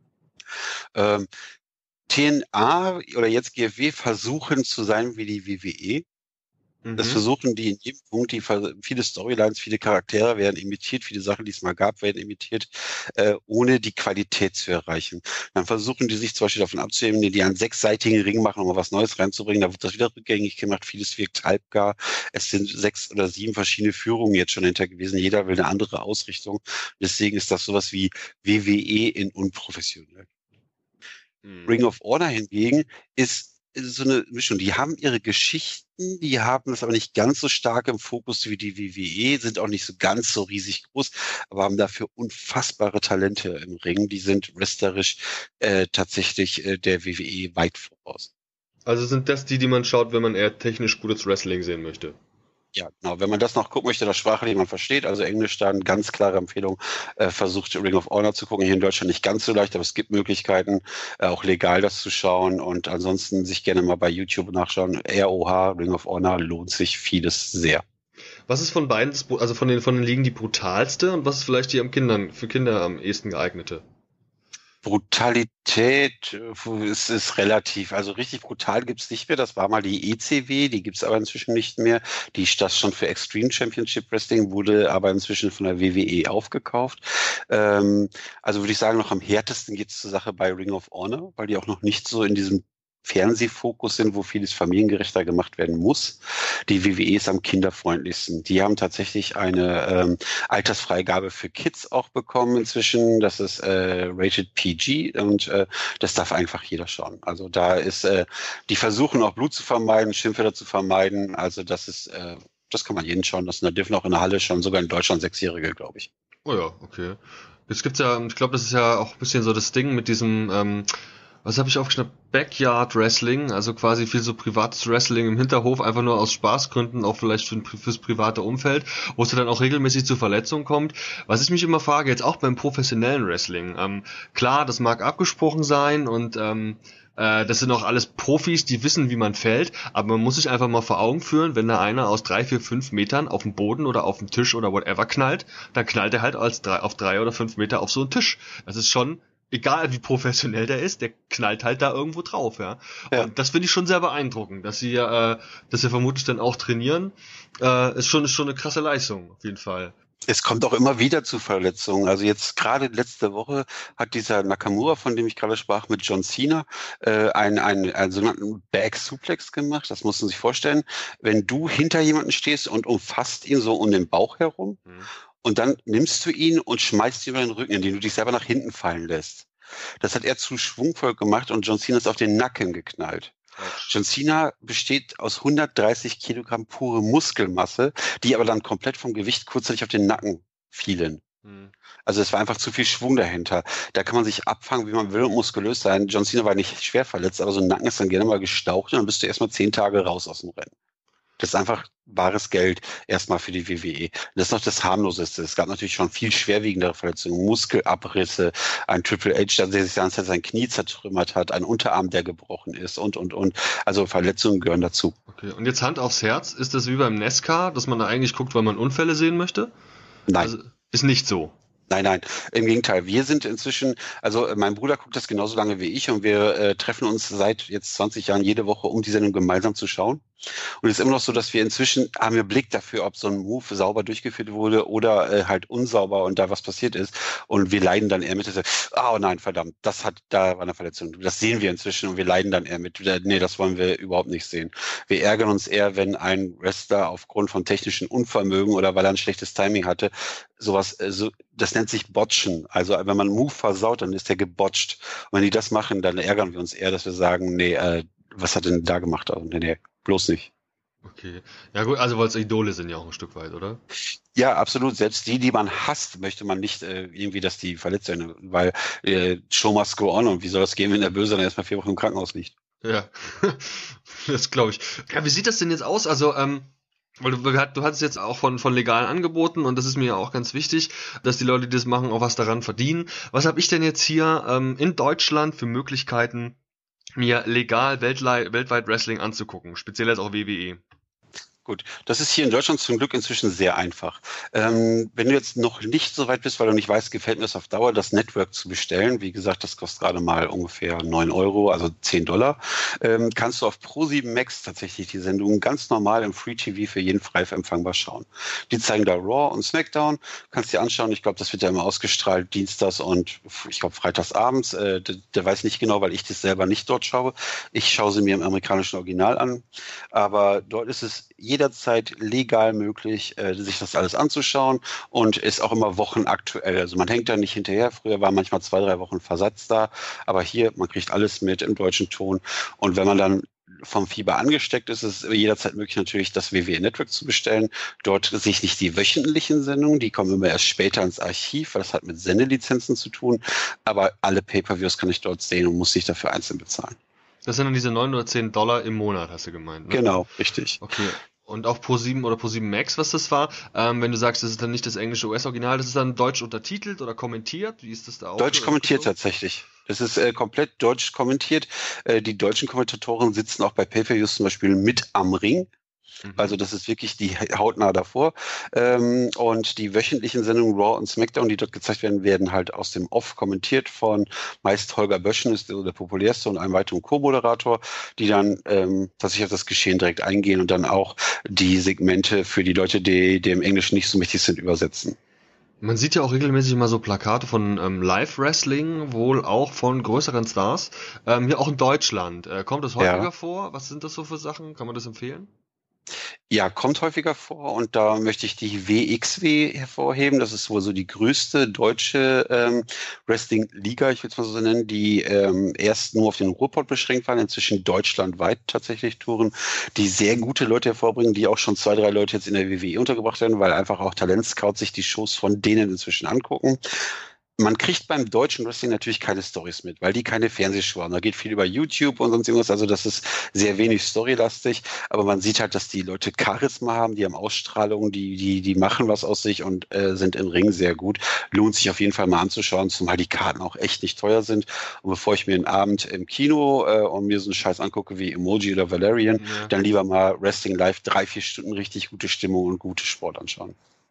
TNA oder jetzt GFW versuchen zu sein wie die WWE. Das versuchen die in jedem Punkt, viele Storylines, viele Charaktere werden imitiert, viele Sachen, die es mal gab, werden imitiert, ohne die Qualität zu erreichen. Dann versuchen die sich zum Beispiel davon abzuheben, die einen 6-seitigen Ring machen, um mal was Neues reinzubringen. Da wird das wieder rückgängig gemacht, vieles wirkt halbgar. Es sind 6 oder 7 verschiedene Führungen jetzt schon hinter gewesen. Jeder will eine andere Ausrichtung. Deswegen ist das sowas wie WWE in unprofessionell. Ring of Honor hingegen ist so eine Mischung. Die haben ihre Geschichten, die haben das aber nicht ganz so stark im Fokus wie die WWE, sind auch nicht so ganz so riesig groß, aber haben dafür unfassbare Talente im Ring. Die sind wrestlerisch tatsächlich der WWE weit voraus. Also sind das die man schaut, wenn man eher technisch gutes Wrestling sehen möchte? Ja, genau. Wenn man das noch gucken möchte, der Sprache, die man versteht, also Englisch, dann ganz klare Empfehlung, versucht Ring of Honor zu gucken. Hier in Deutschland nicht ganz so leicht, aber es gibt Möglichkeiten, auch legal das zu schauen und ansonsten sich gerne mal bei YouTube nachschauen. ROH, Ring of Honor, lohnt sich vieles sehr. Was ist von beiden, also von den Ligen die brutalste und was ist vielleicht die für Kinder am ehesten geeignete? Brutalität ist relativ. Also richtig brutal gibt's nicht mehr. Das war mal die ECW, die gibt's aber inzwischen nicht mehr. Das stand für Extreme Championship Wrestling, wurde aber inzwischen von der WWE aufgekauft. Also würde ich sagen, noch am härtesten geht's zur Sache bei Ring of Honor, weil die auch noch nicht so in diesem Fernsehfokus sind, wo vieles familiengerechter gemacht werden muss. Die WWE ist am kinderfreundlichsten. Die haben tatsächlich eine Altersfreigabe für Kids auch bekommen inzwischen. Das ist rated PG und das darf einfach jeder schauen. Also da ist, die versuchen auch Blut zu vermeiden, Schimpfwörter zu vermeiden. Also das ist, das kann man jeden schauen lassen. Da dürfen auch in der Halle schon, sogar in Deutschland 6-Jährige, glaube ich. Oh ja, okay. Jetzt gibt's ja, ich glaube, das ist ja auch ein bisschen so das Ding mit diesem was habe ich aufgeschnappt? Backyard Wrestling, also quasi viel so privates Wrestling im Hinterhof, einfach nur aus Spaßgründen, auch vielleicht fürs private Umfeld, wo es dann auch regelmäßig zu Verletzungen kommt. Was ich mich immer frage, jetzt auch beim professionellen Wrestling, klar, das mag abgesprochen sein und das sind auch alles Profis, die wissen, wie man fällt, aber man muss sich einfach mal vor Augen führen, wenn da einer aus 3, 4, 5 Metern auf den Boden oder auf den Tisch oder whatever knallt, dann knallt er halt auf 3 oder 5 Meter auf so einen Tisch. Das ist schon, egal wie professionell der ist, der knallt halt da irgendwo drauf, ja. Und das finde ich schon sehr beeindruckend, dass sie vermutlich dann auch trainieren, ist schon eine krasse Leistung, auf jeden Fall. Es kommt auch immer wieder zu Verletzungen. Also jetzt gerade letzte Woche hat dieser Nakamura, von dem ich gerade sprach, mit John Cena einen sogenannten Back Suplex gemacht. Das musst du sich vorstellen. Wenn du hinter jemanden stehst und umfasst ihn so um den Bauch herum, und dann nimmst du ihn und schmeißt ihn über den Rücken, indem du dich selber nach hinten fallen lässt. Das hat er zu schwungvoll gemacht und John Cena ist auf den Nacken geknallt. John Cena besteht aus 130 Kilogramm pure Muskelmasse, die aber dann komplett vom Gewicht kurzzeitig auf den Nacken fielen. Also es war einfach zu viel Schwung dahinter. Da kann man sich abfangen, wie man will und muskulös sein. John Cena war nicht schwer verletzt, aber so ein Nacken ist dann gerne mal gestaucht und dann bist du erstmal 10 Tage raus aus dem Rennen. Das ist einfach bares Geld erstmal für die WWE. Das ist noch das harmloseste. Es gab natürlich schon viel schwerwiegendere Verletzungen, Muskelabrisse, ein Triple H, der sich dann sein Knie zertrümmert hat, ein Unterarm, der gebrochen ist und. Also Verletzungen gehören dazu. Okay, und jetzt Hand aufs Herz, ist das wie beim NASCAR, dass man da eigentlich guckt, weil man Unfälle sehen möchte? Nein. Also, ist nicht so. Nein, im Gegenteil. Wir sind inzwischen, also mein Bruder guckt das genauso lange wie ich und wir treffen uns seit jetzt 20 Jahren jede Woche, um die Sendung gemeinsam zu schauen. Und es ist immer noch so, dass wir inzwischen haben wir Blick dafür, ob so ein Move sauber durchgeführt wurde oder halt unsauber und da was passiert ist. Und wir leiden dann eher mit, oh nein, verdammt, da war eine Verletzung. Das sehen wir inzwischen und wir leiden dann eher mit, nee, das wollen wir überhaupt nicht sehen. Wir ärgern uns eher, wenn ein Wrestler aufgrund von technischen Unvermögen oder weil er ein schlechtes Timing hatte, das nennt sich Botchen. Also wenn man einen Move versaut, dann ist der gebotcht. Und wenn die das machen, dann ärgern wir uns eher, dass wir sagen, nee, was hat denn da gemacht? Also, nee, bloß nicht. Okay. Ja gut, also weil es Idole sind ja auch ein Stück weit, oder? Ja, absolut. Selbst die man hasst, möchte man nicht irgendwie, dass die verletzt werden, weil Show must go on und wie soll das gehen, wenn der Böse dann erstmal 4 Wochen im Krankenhaus liegt? Ja, das glaube ich. Ja, wie sieht das denn jetzt aus? Also, Weil du hattest jetzt auch von legalen Angeboten und das ist mir ja auch ganz wichtig, dass die Leute, die das machen, auch was daran verdienen. Was habe ich denn jetzt hier in Deutschland für Möglichkeiten, mir legal weltweit Wrestling anzugucken, speziell jetzt auch WWE? Gut, das ist hier in Deutschland zum Glück inzwischen sehr einfach. Wenn du jetzt noch nicht so weit bist, weil du nicht weißt, gefällt mir es auf Dauer, das Network zu bestellen, wie gesagt, das kostet gerade mal ungefähr 9 Euro, also $10, kannst du auf Pro7 Max tatsächlich die Sendung ganz normal im Free TV für jeden frei empfangbar schauen. Die zeigen da Raw und SmackDown, kannst dir anschauen, ich glaube, das wird ja immer ausgestrahlt, dienstags und ich glaube freitags abends, der weiß nicht genau, weil ich das selber nicht dort schaue. Ich schaue sie mir im amerikanischen Original an, aber dort ist es jederzeit legal möglich, sich das alles anzuschauen und ist auch immer wochenaktuell. Also man hängt da nicht hinterher. Früher war manchmal 2-3 Wochen Versatz da, aber hier, man kriegt alles mit im deutschen Ton. Und wenn man dann vom Fieber angesteckt ist, ist es jederzeit möglich, natürlich das WWE Network zu bestellen. Dort sehe ich nicht die wöchentlichen Sendungen, die kommen immer erst später ins Archiv, weil das hat mit Sendelizenzen zu tun. Aber alle Pay-per-Views kann ich dort sehen und muss nicht dafür einzeln bezahlen. Das sind dann diese 9 oder $10 im Monat, hast du gemeint, ne? Genau, richtig. Okay. Und auch Pro7 oder Pro7 Max, was das war, wenn du sagst, das ist dann nicht das englische US-Original, das ist dann deutsch untertitelt oder kommentiert? Wie ist das da auch? Deutsch kommentiert tatsächlich. Das ist komplett deutsch kommentiert. Die deutschen Kommentatoren sitzen auch bei Pay-per-Views zum Beispiel mit am Ring. Also das ist wirklich die hautnah davor. Und die wöchentlichen Sendungen Raw und SmackDown, die dort gezeigt werden, werden halt aus dem Off kommentiert von meist Holger Böschen, ist der populärste, und einem weiteren Co-Moderator, die dann tatsächlich auf das Geschehen direkt eingehen und dann auch die Segmente für die Leute, die im Englischen nicht so mächtig sind, übersetzen. Man sieht ja auch regelmäßig mal so Plakate von Live-Wrestling, wohl auch von größeren Stars. Hier auch in Deutschland. Kommt das häufiger vor? Was sind das so für Sachen? Kann man das empfehlen? Ja, kommt häufiger vor und da möchte ich die WXW hervorheben. Das ist wohl so die größte deutsche Wrestling-Liga, ich will es mal so nennen, die erst nur auf den Ruhrpott beschränkt waren, inzwischen deutschlandweit tatsächlich touren, die sehr gute Leute hervorbringen, die auch schon 2-3 Leute jetzt in der WWE untergebracht werden, weil einfach auch Talentscouts sich die Shows von denen inzwischen angucken. Man kriegt beim deutschen Wrestling natürlich keine Storys mit, weil die keine Fernsehshow haben. Da geht viel über YouTube und sonst irgendwas. Also das ist sehr wenig storylastig. Aber man sieht halt, dass die Leute Charisma haben, die haben Ausstrahlung, die machen was aus sich und sind im Ring sehr gut. Lohnt sich auf jeden Fall mal anzuschauen, zumal die Karten auch echt nicht teuer sind. Und bevor ich mir einen Abend im Kino und mir so einen Scheiß angucke wie Emoji oder Valerian, dann lieber mal Wrestling live 3-4 Stunden richtig gute Stimmung und gute Sport anschauen.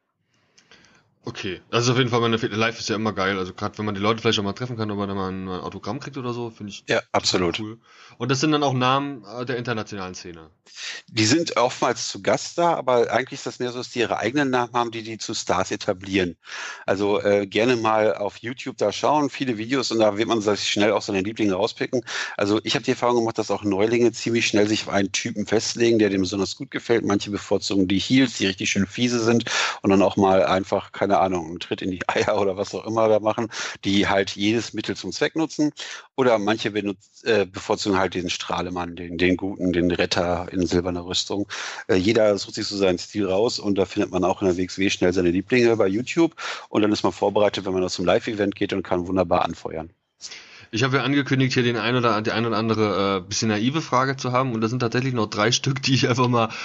Okay, also auf jeden Fall, live ist ja immer geil. Also gerade wenn man die Leute vielleicht auch mal treffen kann, ob man da mal ein Autogramm kriegt oder so, finde ich ja absolut cool. Und das sind dann auch Namen der internationalen Szene. Die sind oftmals zu Gast da, aber eigentlich ist das mehr so, dass die ihre eigenen Namen haben, die zu Stars etablieren. Also gerne mal auf YouTube da schauen, viele Videos, und da wird man sich schnell auch seine Lieblinge rauspicken. Also ich habe die Erfahrung gemacht, dass auch Neulinge ziemlich schnell sich auf einen Typen festlegen, der dem besonders gut gefällt. Manche bevorzugen die Heels, die richtig schön fiese sind und dann auch mal einfach, keine Ahnung, einen Tritt in die Eier oder was auch immer da machen, die halt jedes Mittel zum Zweck nutzen. Oder manche bevorzugen halt den Strahlemann, den Guten, den Retter in silberner Rüstung. Jeder sucht sich so seinen Stil raus und da findet man auch in der WXW schnell seine Lieblinge bei YouTube und dann ist man vorbereitet, wenn man aus dem Live-Event geht, und kann wunderbar anfeuern. Ich habe ja angekündigt, hier die ein oder andere bisschen naive Frage zu haben, und da sind tatsächlich noch 3 Stück, die ich einfach mal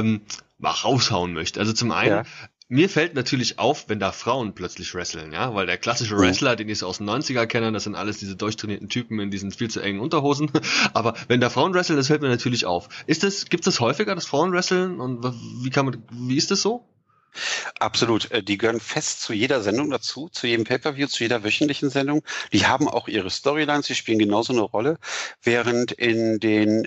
raushauen möchte. Also zum einen, mir fällt natürlich auf, wenn da Frauen plötzlich wresteln, ja, weil der klassische Wrestler, den ich so aus den 90er kenne, das sind alles diese durchtrainierten Typen in diesen viel zu engen Unterhosen, aber wenn da Frauen wresteln, das fällt mir natürlich auf. Gibt's das häufiger, das Frauen wresteln, und wie ist das so? Absolut. Die gehören fest zu jeder Sendung dazu, zu jedem Pay-per-View, zu jeder wöchentlichen Sendung. Die haben auch ihre Storylines, die spielen genauso eine Rolle, während in den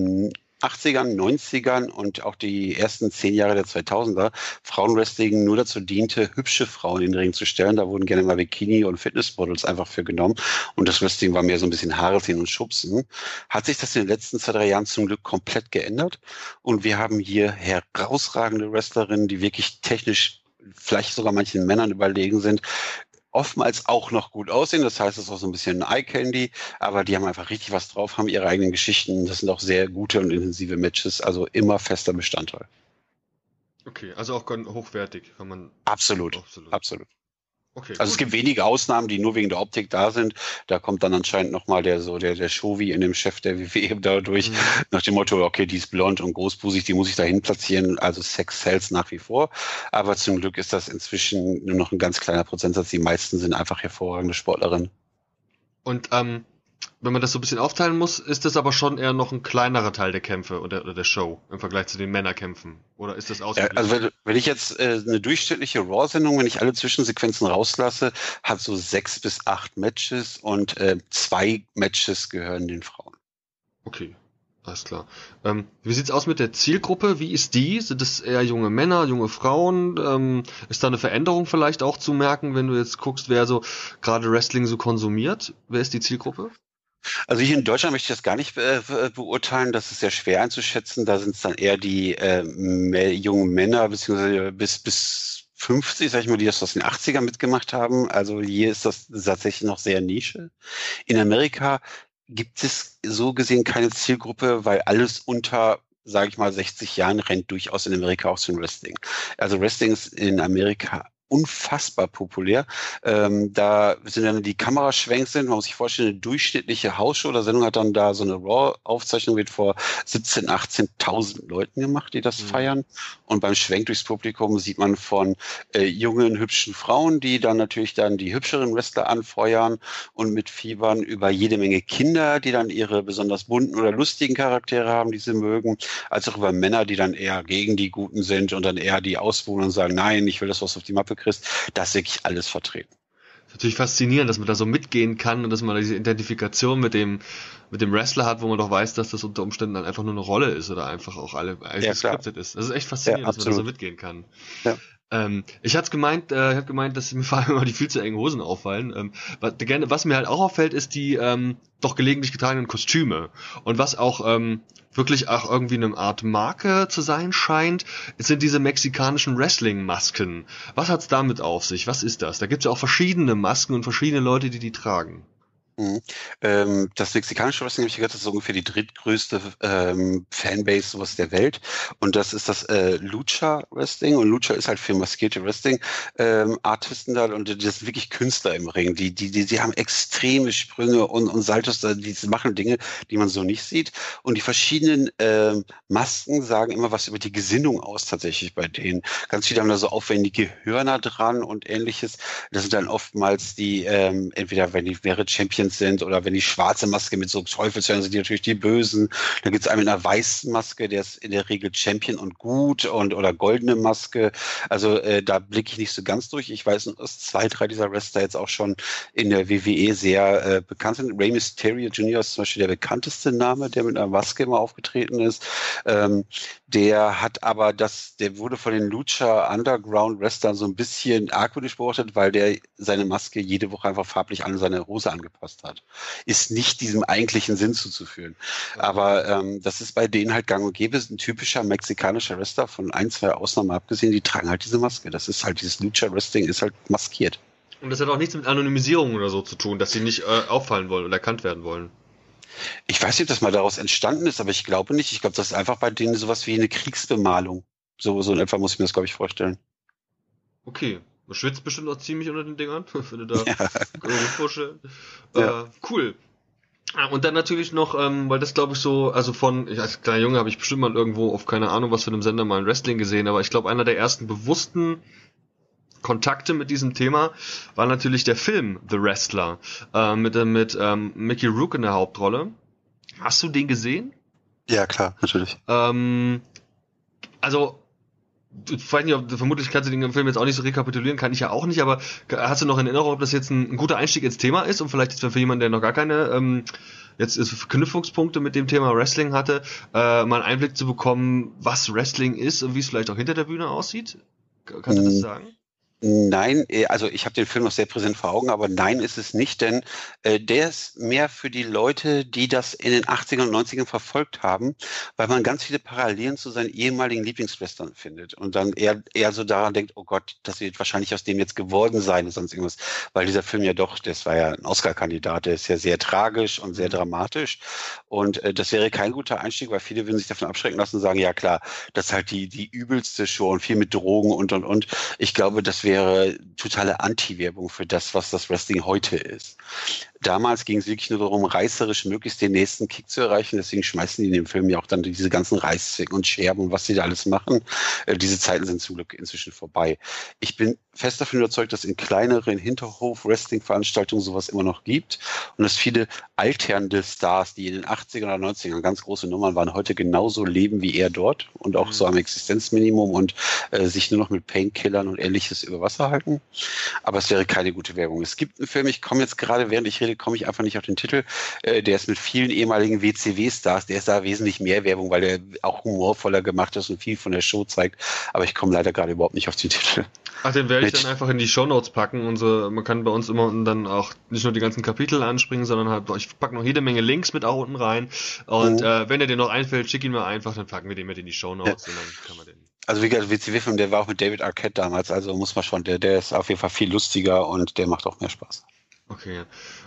80ern, 90ern und auch die ersten 10 Jahre der 2000er Frauenwrestling nur dazu diente, hübsche Frauen in den Ring zu stellen. Da wurden gerne mal Bikini- und Fitnessmodels einfach für genommen. Und das Wrestling war mehr so ein bisschen Haare ziehen und schubsen. Hat sich das in den letzten 2-3 Jahren zum Glück komplett geändert. Und wir haben hier herausragende Wrestlerinnen, die wirklich technisch vielleicht sogar manchen Männern überlegen sind, oftmals auch noch gut aussehen, das heißt, es ist auch so ein bisschen Eye-Candy, aber die haben einfach richtig was drauf, haben ihre eigenen Geschichten, das sind auch sehr gute und intensive Matches, also immer fester Bestandteil. Okay, also auch hochwertig, kann man... Absolut. Okay, Also es gibt wenige Ausnahmen, die nur wegen der Optik da sind. Da kommt dann anscheinend nochmal der Chauvi in dem Chef der WWE dadurch, nach dem Motto, okay, die ist blond und großbusig, die muss ich dahin platzieren. Also Sex sells nach wie vor. Aber zum Glück ist das inzwischen nur noch ein ganz kleiner Prozentsatz. Die meisten sind einfach hervorragende Sportlerinnen. Und wenn man das so ein bisschen aufteilen muss, ist das aber schon eher noch ein kleinerer Teil der Kämpfe oder der Show im Vergleich zu den Männerkämpfen. Oder ist das ausgeglichen? Also wenn ich jetzt eine durchschnittliche Raw-Sendung, wenn ich alle Zwischensequenzen rauslasse, hat so 6 bis 8 Matches und 2 Matches gehören den Frauen. Okay, alles klar. Wie sieht's aus mit der Zielgruppe? Wie ist die? Sind es eher junge Männer, junge Frauen? Ist da eine Veränderung vielleicht auch zu merken, wenn du jetzt guckst, wer so gerade Wrestling so konsumiert? Wer ist die Zielgruppe? Also hier in Deutschland möchte ich das gar nicht beurteilen. Das ist sehr schwer einzuschätzen. Da sind es dann eher die jungen Männer beziehungsweise bis 50, sag ich mal, die das aus den 80ern mitgemacht haben. Also hier ist das tatsächlich noch sehr Nische. In Amerika gibt es so gesehen keine Zielgruppe, weil alles unter, sage ich mal, 60 Jahren rennt durchaus in Amerika auch zum Wrestling. Also Wrestling ist in Amerika unfassbar populär. Da sind dann die Kameraschwenks sind, man muss sich vorstellen, eine durchschnittliche Hausshow oder Sendung hat dann da so eine Raw-Aufzeichnung, wird vor 17.000, 18.000 Leuten gemacht, die das feiern. Und beim Schwenk durchs Publikum sieht man von jungen, hübschen Frauen, die dann natürlich dann die hübscheren Wrestler anfeuern und mitfiebern, über jede Menge Kinder, die dann ihre besonders bunten oder lustigen Charaktere haben, die sie mögen, als auch über Männer, die dann eher gegen die Guten sind und dann eher die auswohnen und sagen, nein, ich will das, was auf die Mappe kriegst. Das ist wirklich alles vertreten. Das ist natürlich faszinierend, dass man da so mitgehen kann und dass man diese Identifikation mit dem Wrestler hat, wo man doch weiß, dass das unter Umständen dann einfach nur eine Rolle ist oder einfach auch alles gescriptet ist. Das ist echt faszinierend, dass man da so mitgehen kann. Ja. Ich hatte gemeint, dass mir vor allem immer die viel zu engen Hosen auffallen. Was mir halt auch auffällt, ist die doch gelegentlich getragenen Kostüme. Und was auch wirklich auch irgendwie eine Art Marke zu sein scheint, sind diese mexikanischen Wrestling-Masken. Was hat's damit auf sich? Was ist das? Da gibt's ja auch verschiedene Masken und verschiedene Leute, die tragen. Das mexikanische Wrestling, habe ich gehört, das ist ungefähr die drittgrößte Fanbase sowas der Welt. Und das ist das Lucha Wrestling. Und Lucha ist halt für maskierte Wrestling Artisten da und das sind wirklich Künstler im Ring. Die haben extreme Sprünge und Saltos, die machen Dinge, die man so nicht sieht. Und die verschiedenen Masken sagen immer was über die Gesinnung aus tatsächlich bei denen. Ganz viele haben da so aufwendige Hörner dran und ähnliches. Das sind dann oftmals die, entweder wenn die mehrere Champions sind oder wenn die schwarze Maske mit so Teufelshörnern sind, die natürlich die Bösen. Dann gibt es einen mit einer weißen Maske, der ist in der Regel Champion und gut oder goldene Maske. Also da blicke ich nicht so ganz durch. Ich weiß, dass 2, 3 dieser Wrestler jetzt auch schon in der WWE sehr bekannt sind. Rey Mysterio Jr. ist zum Beispiel der bekannteste Name, der mit einer Maske immer aufgetreten ist. Der hat aber der wurde von den Lucha Underground Wrestlern so ein bisschen argwöhnisch beobachtet, weil der seine Maske jede Woche einfach farblich an seine Hose angepasst hat. Ist nicht diesem eigentlichen Sinn zuzuführen. Aber das ist bei denen halt gang und gäbe. Ist ein typischer mexikanischer Wrestler, von 1, 2 Ausnahmen abgesehen, die tragen halt diese Maske. Das ist halt, dieses Lucha Wrestling ist halt maskiert. Und das hat auch nichts mit Anonymisierung oder so zu tun, dass sie nicht auffallen wollen oder erkannt werden wollen. Ich weiß nicht, ob das mal daraus entstanden ist, aber ich glaube nicht. Ich glaube, das ist einfach bei denen sowas wie eine Kriegsbemalung. So in etwa muss ich mir das, glaube ich, vorstellen. Okay. Man schwitzt bestimmt auch ziemlich unter den Dingern, wenn du da vorstellen. Ja. Cool. Und dann natürlich noch, weil das glaube ich so, also als kleiner Junge habe ich bestimmt mal irgendwo auf keine Ahnung was für einem Sender mal ein Wrestling gesehen, aber ich glaube einer der ersten bewussten Kontakte mit diesem Thema war natürlich der Film The Wrestler mit Mickey Rourke in der Hauptrolle. Hast du den gesehen? Ja, klar, natürlich. Also ich weiß nicht, vermutlich kannst du den Film jetzt auch nicht so rekapitulieren, kann ich ja auch nicht, aber hast du noch in Erinnerung, ob das jetzt ein guter Einstieg ins Thema ist und vielleicht ist für jemanden, der noch gar keine jetzt ist Verknüpfungspunkte mit dem Thema Wrestling hatte, mal einen Einblick zu bekommen, was Wrestling ist und wie es vielleicht auch hinter der Bühne aussieht? Kannst du das sagen? Nein, also ich habe den Film noch sehr präsent vor Augen, aber nein ist es nicht, denn der ist mehr für die Leute, die das in den 80ern und 90ern verfolgt haben, weil man ganz viele Parallelen zu seinen ehemaligen Lieblingswestern findet und dann eher so daran denkt, oh Gott, das wird wahrscheinlich aus dem jetzt geworden sein oder sonst irgendwas, weil dieser Film ja doch, das war ja ein Oscar-Kandidat, der ist ja sehr tragisch und sehr dramatisch und das wäre kein guter Einstieg, weil viele würden sich davon abschrecken lassen und sagen, ja klar, das ist halt die übelste Show und viel mit Drogen und. Ich glaube, das wäre wäre totale Anti-Werbung für das, was das Wrestling heute ist. Damals ging es wirklich nur darum, reißerisch möglichst den nächsten Kick zu erreichen. Deswegen schmeißen die in dem Film ja auch dann diese ganzen Reißzwecken und Scherben und was sie da alles machen. Diese Zeiten sind zum Glück inzwischen vorbei. Ich bin fest davon überzeugt, dass in kleineren Hinterhof-Wrestling-Veranstaltungen sowas immer noch gibt und dass viele alternde Stars, die in den 80ern oder 90ern ganz große Nummern waren, heute genauso leben wie er dort und auch so am Existenzminimum und sich nur noch mit Painkillern und Ähnliches über Wasser halten. Aber es wäre keine gute Werbung. Es gibt einen Film, ich komme jetzt gerade, während ich rede, komme ich einfach nicht auf den Titel, der ist mit vielen ehemaligen WCW-Stars, der ist da wesentlich mehr Werbung, weil der auch humorvoller gemacht ist und viel von der Show zeigt, aber ich komme leider gerade überhaupt nicht auf den Titel. Ach, den werde ich dann einfach in die Shownotes packen und so. Man kann bei uns immer unten dann auch nicht nur die ganzen Kapitel anspringen, sondern halt, ich packe noch jede Menge Links mit auch unten rein und wenn dir noch einfällt, schick ihn mir einfach, dann packen wir den mit in die Shownotes und dann kann man den. Also wie gesagt, WCW-Film, der war auch mit David Arquette damals, also muss man schon, der ist auf jeden Fall viel lustiger und der macht auch mehr Spaß. Okay.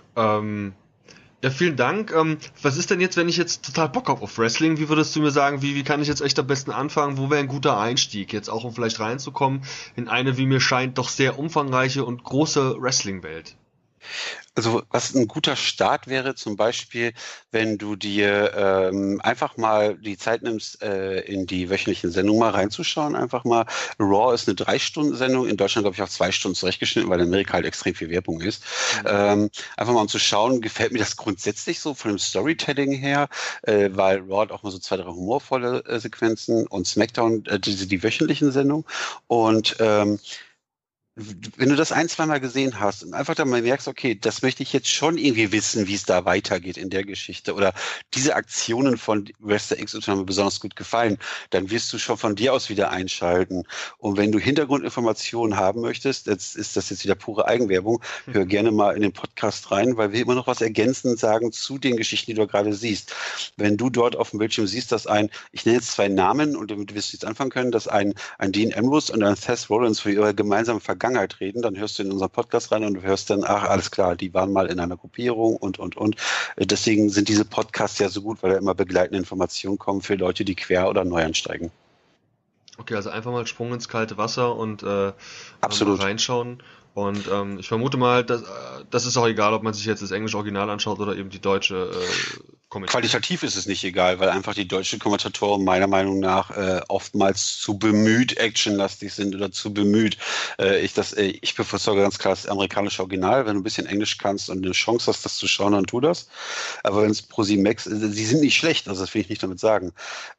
Ja, vielen Dank. Was ist denn jetzt, wenn ich jetzt total Bock habe auf Wrestling? Wie würdest du mir sagen, wie kann ich jetzt echt am besten anfangen? Wo wäre ein guter Einstieg? Jetzt auch, um vielleicht reinzukommen in eine, wie mir scheint, doch sehr umfangreiche und große Wrestling-Welt. Also was ein guter Start wäre, zum Beispiel, wenn du dir einfach mal die Zeit nimmst, in die wöchentlichen Sendungen mal reinzuschauen. Einfach mal, Raw ist eine 3-Stunden-Sendung, in Deutschland glaube ich auf 2 Stunden zurechtgeschnitten, weil in Amerika halt extrem viel Werbung ist. Einfach mal um zu schauen, gefällt mir das grundsätzlich so von dem Storytelling her, weil Raw hat auch mal so 2, 3 humorvolle Sequenzen und SmackDown, die wöchentlichen Sendungen und wenn du das 1-2 Mal gesehen hast und einfach dann mal merkst, okay, das möchte ich jetzt schon irgendwie wissen, wie es da weitergeht in der Geschichte oder diese Aktionen von Wrestler XY haben mir besonders gut gefallen, dann wirst du schon von dir aus wieder einschalten. Und wenn du Hintergrundinformationen haben möchtest, jetzt ist das jetzt wieder pure Eigenwerbung, hör gerne mal in den Podcast rein, weil wir immer noch was ergänzend sagen zu den Geschichten, die du gerade siehst. Wenn du dort auf dem Bildschirm siehst, dass ich nenne jetzt 2 Namen und damit wirst du jetzt anfangen können, dass ein Dean Ambrose und ein Seth Rollins für ihre gemeinsame Vergangenheit reden, dann hörst du in unseren Podcast rein und du hörst dann, ach, alles klar, die waren mal in einer Gruppierung und. Deswegen sind diese Podcasts ja so gut, weil da immer begleitende Informationen kommen für Leute, die quer oder neu einsteigen. Okay, also einfach mal Sprung ins kalte Wasser und Absolut. mal reinschauen. Und ich vermute mal, das ist auch egal, ob man sich jetzt das englische Original anschaut oder eben die deutsche Kommentar. Qualitativ ist es nicht egal, weil einfach die deutschen Kommentatoren meiner Meinung nach oftmals zu bemüht actionlastig sind oder zu bemüht. Ich bevorzuge ganz klar das amerikanische Original. Wenn du ein bisschen Englisch kannst und eine Chance hast, das zu schauen, dann tu das. Aber wenn es ProSiebenMax, sie sind nicht schlecht, also das will ich nicht damit sagen.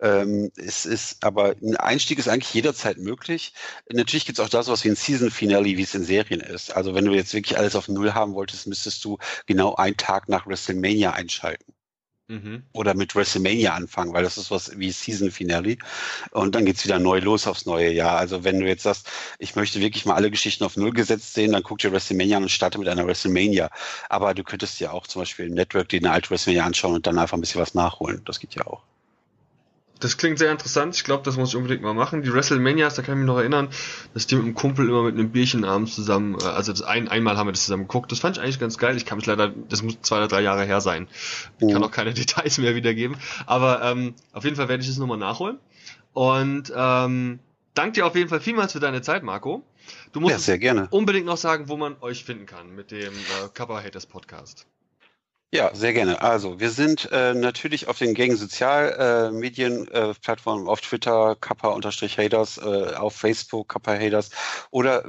Aber ein Einstieg ist eigentlich jederzeit möglich. Natürlich gibt es auch da sowas wie ein Season-Finale, wie es in Serien ist. Also wenn du jetzt wirklich alles auf Null haben wolltest, müsstest du genau einen Tag nach WrestleMania einschalten. Oder mit WrestleMania anfangen, weil das ist was wie Season Finale und dann geht's wieder neu los aufs neue Jahr. Also wenn du jetzt sagst, ich möchte wirklich mal alle Geschichten auf Null gesetzt sehen, dann guck dir WrestleMania an und starte mit einer WrestleMania. Aber du könntest ja auch zum Beispiel im Network dir eine alte WrestleMania anschauen und dann einfach ein bisschen was nachholen. Das geht ja auch. Das klingt sehr interessant. Ich glaube, das muss ich unbedingt mal machen. Die WrestleManias, da kann ich mich noch erinnern, dass die mit einem Kumpel immer mit einem Bierchen abends zusammen, einmal haben wir das zusammen geguckt. Das fand ich eigentlich ganz geil. Ich kann mich leider, das muss 2 oder 3 Jahre her sein. Ich kann auch keine Details mehr wiedergeben. Aber auf jeden Fall werde ich das nochmal nachholen. Und danke dir auf jeden Fall vielmals für deine Zeit, Marco. Du musst sehr gerne unbedingt noch sagen, wo man euch finden kann mit dem Kappa Haters Podcast. Ja, sehr gerne. Also wir sind natürlich auf den gängigen Sozialmedien-Plattformen auf Twitter kappa-haters, auf Facebook kappa-haters oder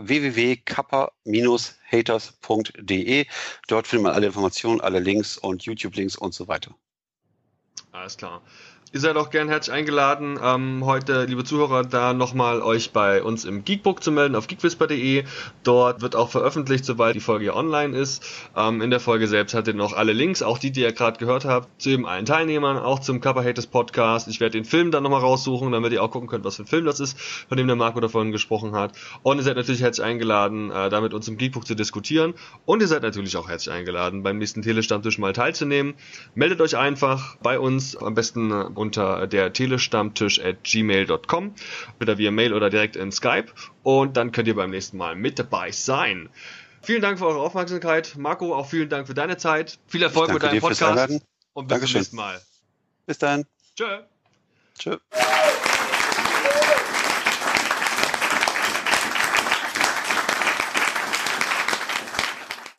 www.kappa-haters.de. Dort findet man alle Informationen, alle Links und YouTube-Links und so weiter. Alles klar. Ihr seid auch gern herzlich eingeladen, heute, liebe Zuhörer, da nochmal euch bei uns im Geekbook zu melden auf geekwhisper.de. Dort wird auch veröffentlicht, sobald die Folge online ist. In der Folge selbst hat ihr noch alle Links, auch die ihr gerade gehört habt, zu eben allen Teilnehmern, auch zum Kappa Haters Podcast. Ich werde den Film dann nochmal raussuchen, damit ihr auch gucken könnt, was für ein Film das ist, von dem der Marco davon gesprochen hat. Und ihr seid natürlich herzlich eingeladen, da mit uns im Geekbook zu diskutieren. Und ihr seid natürlich auch herzlich eingeladen, beim nächsten Telestammtisch mal teilzunehmen. Meldet euch einfach bei uns, am besten unter der telestammtisch@gmail.com, entweder via Mail oder direkt in Skype, und dann könnt ihr beim nächsten Mal mit dabei sein. Vielen Dank für eure Aufmerksamkeit. Marco, auch vielen Dank für deine Zeit. Viel Erfolg mit deinem Podcast und bis zum nächsten Mal. Bis dann. Tschö. Tschö.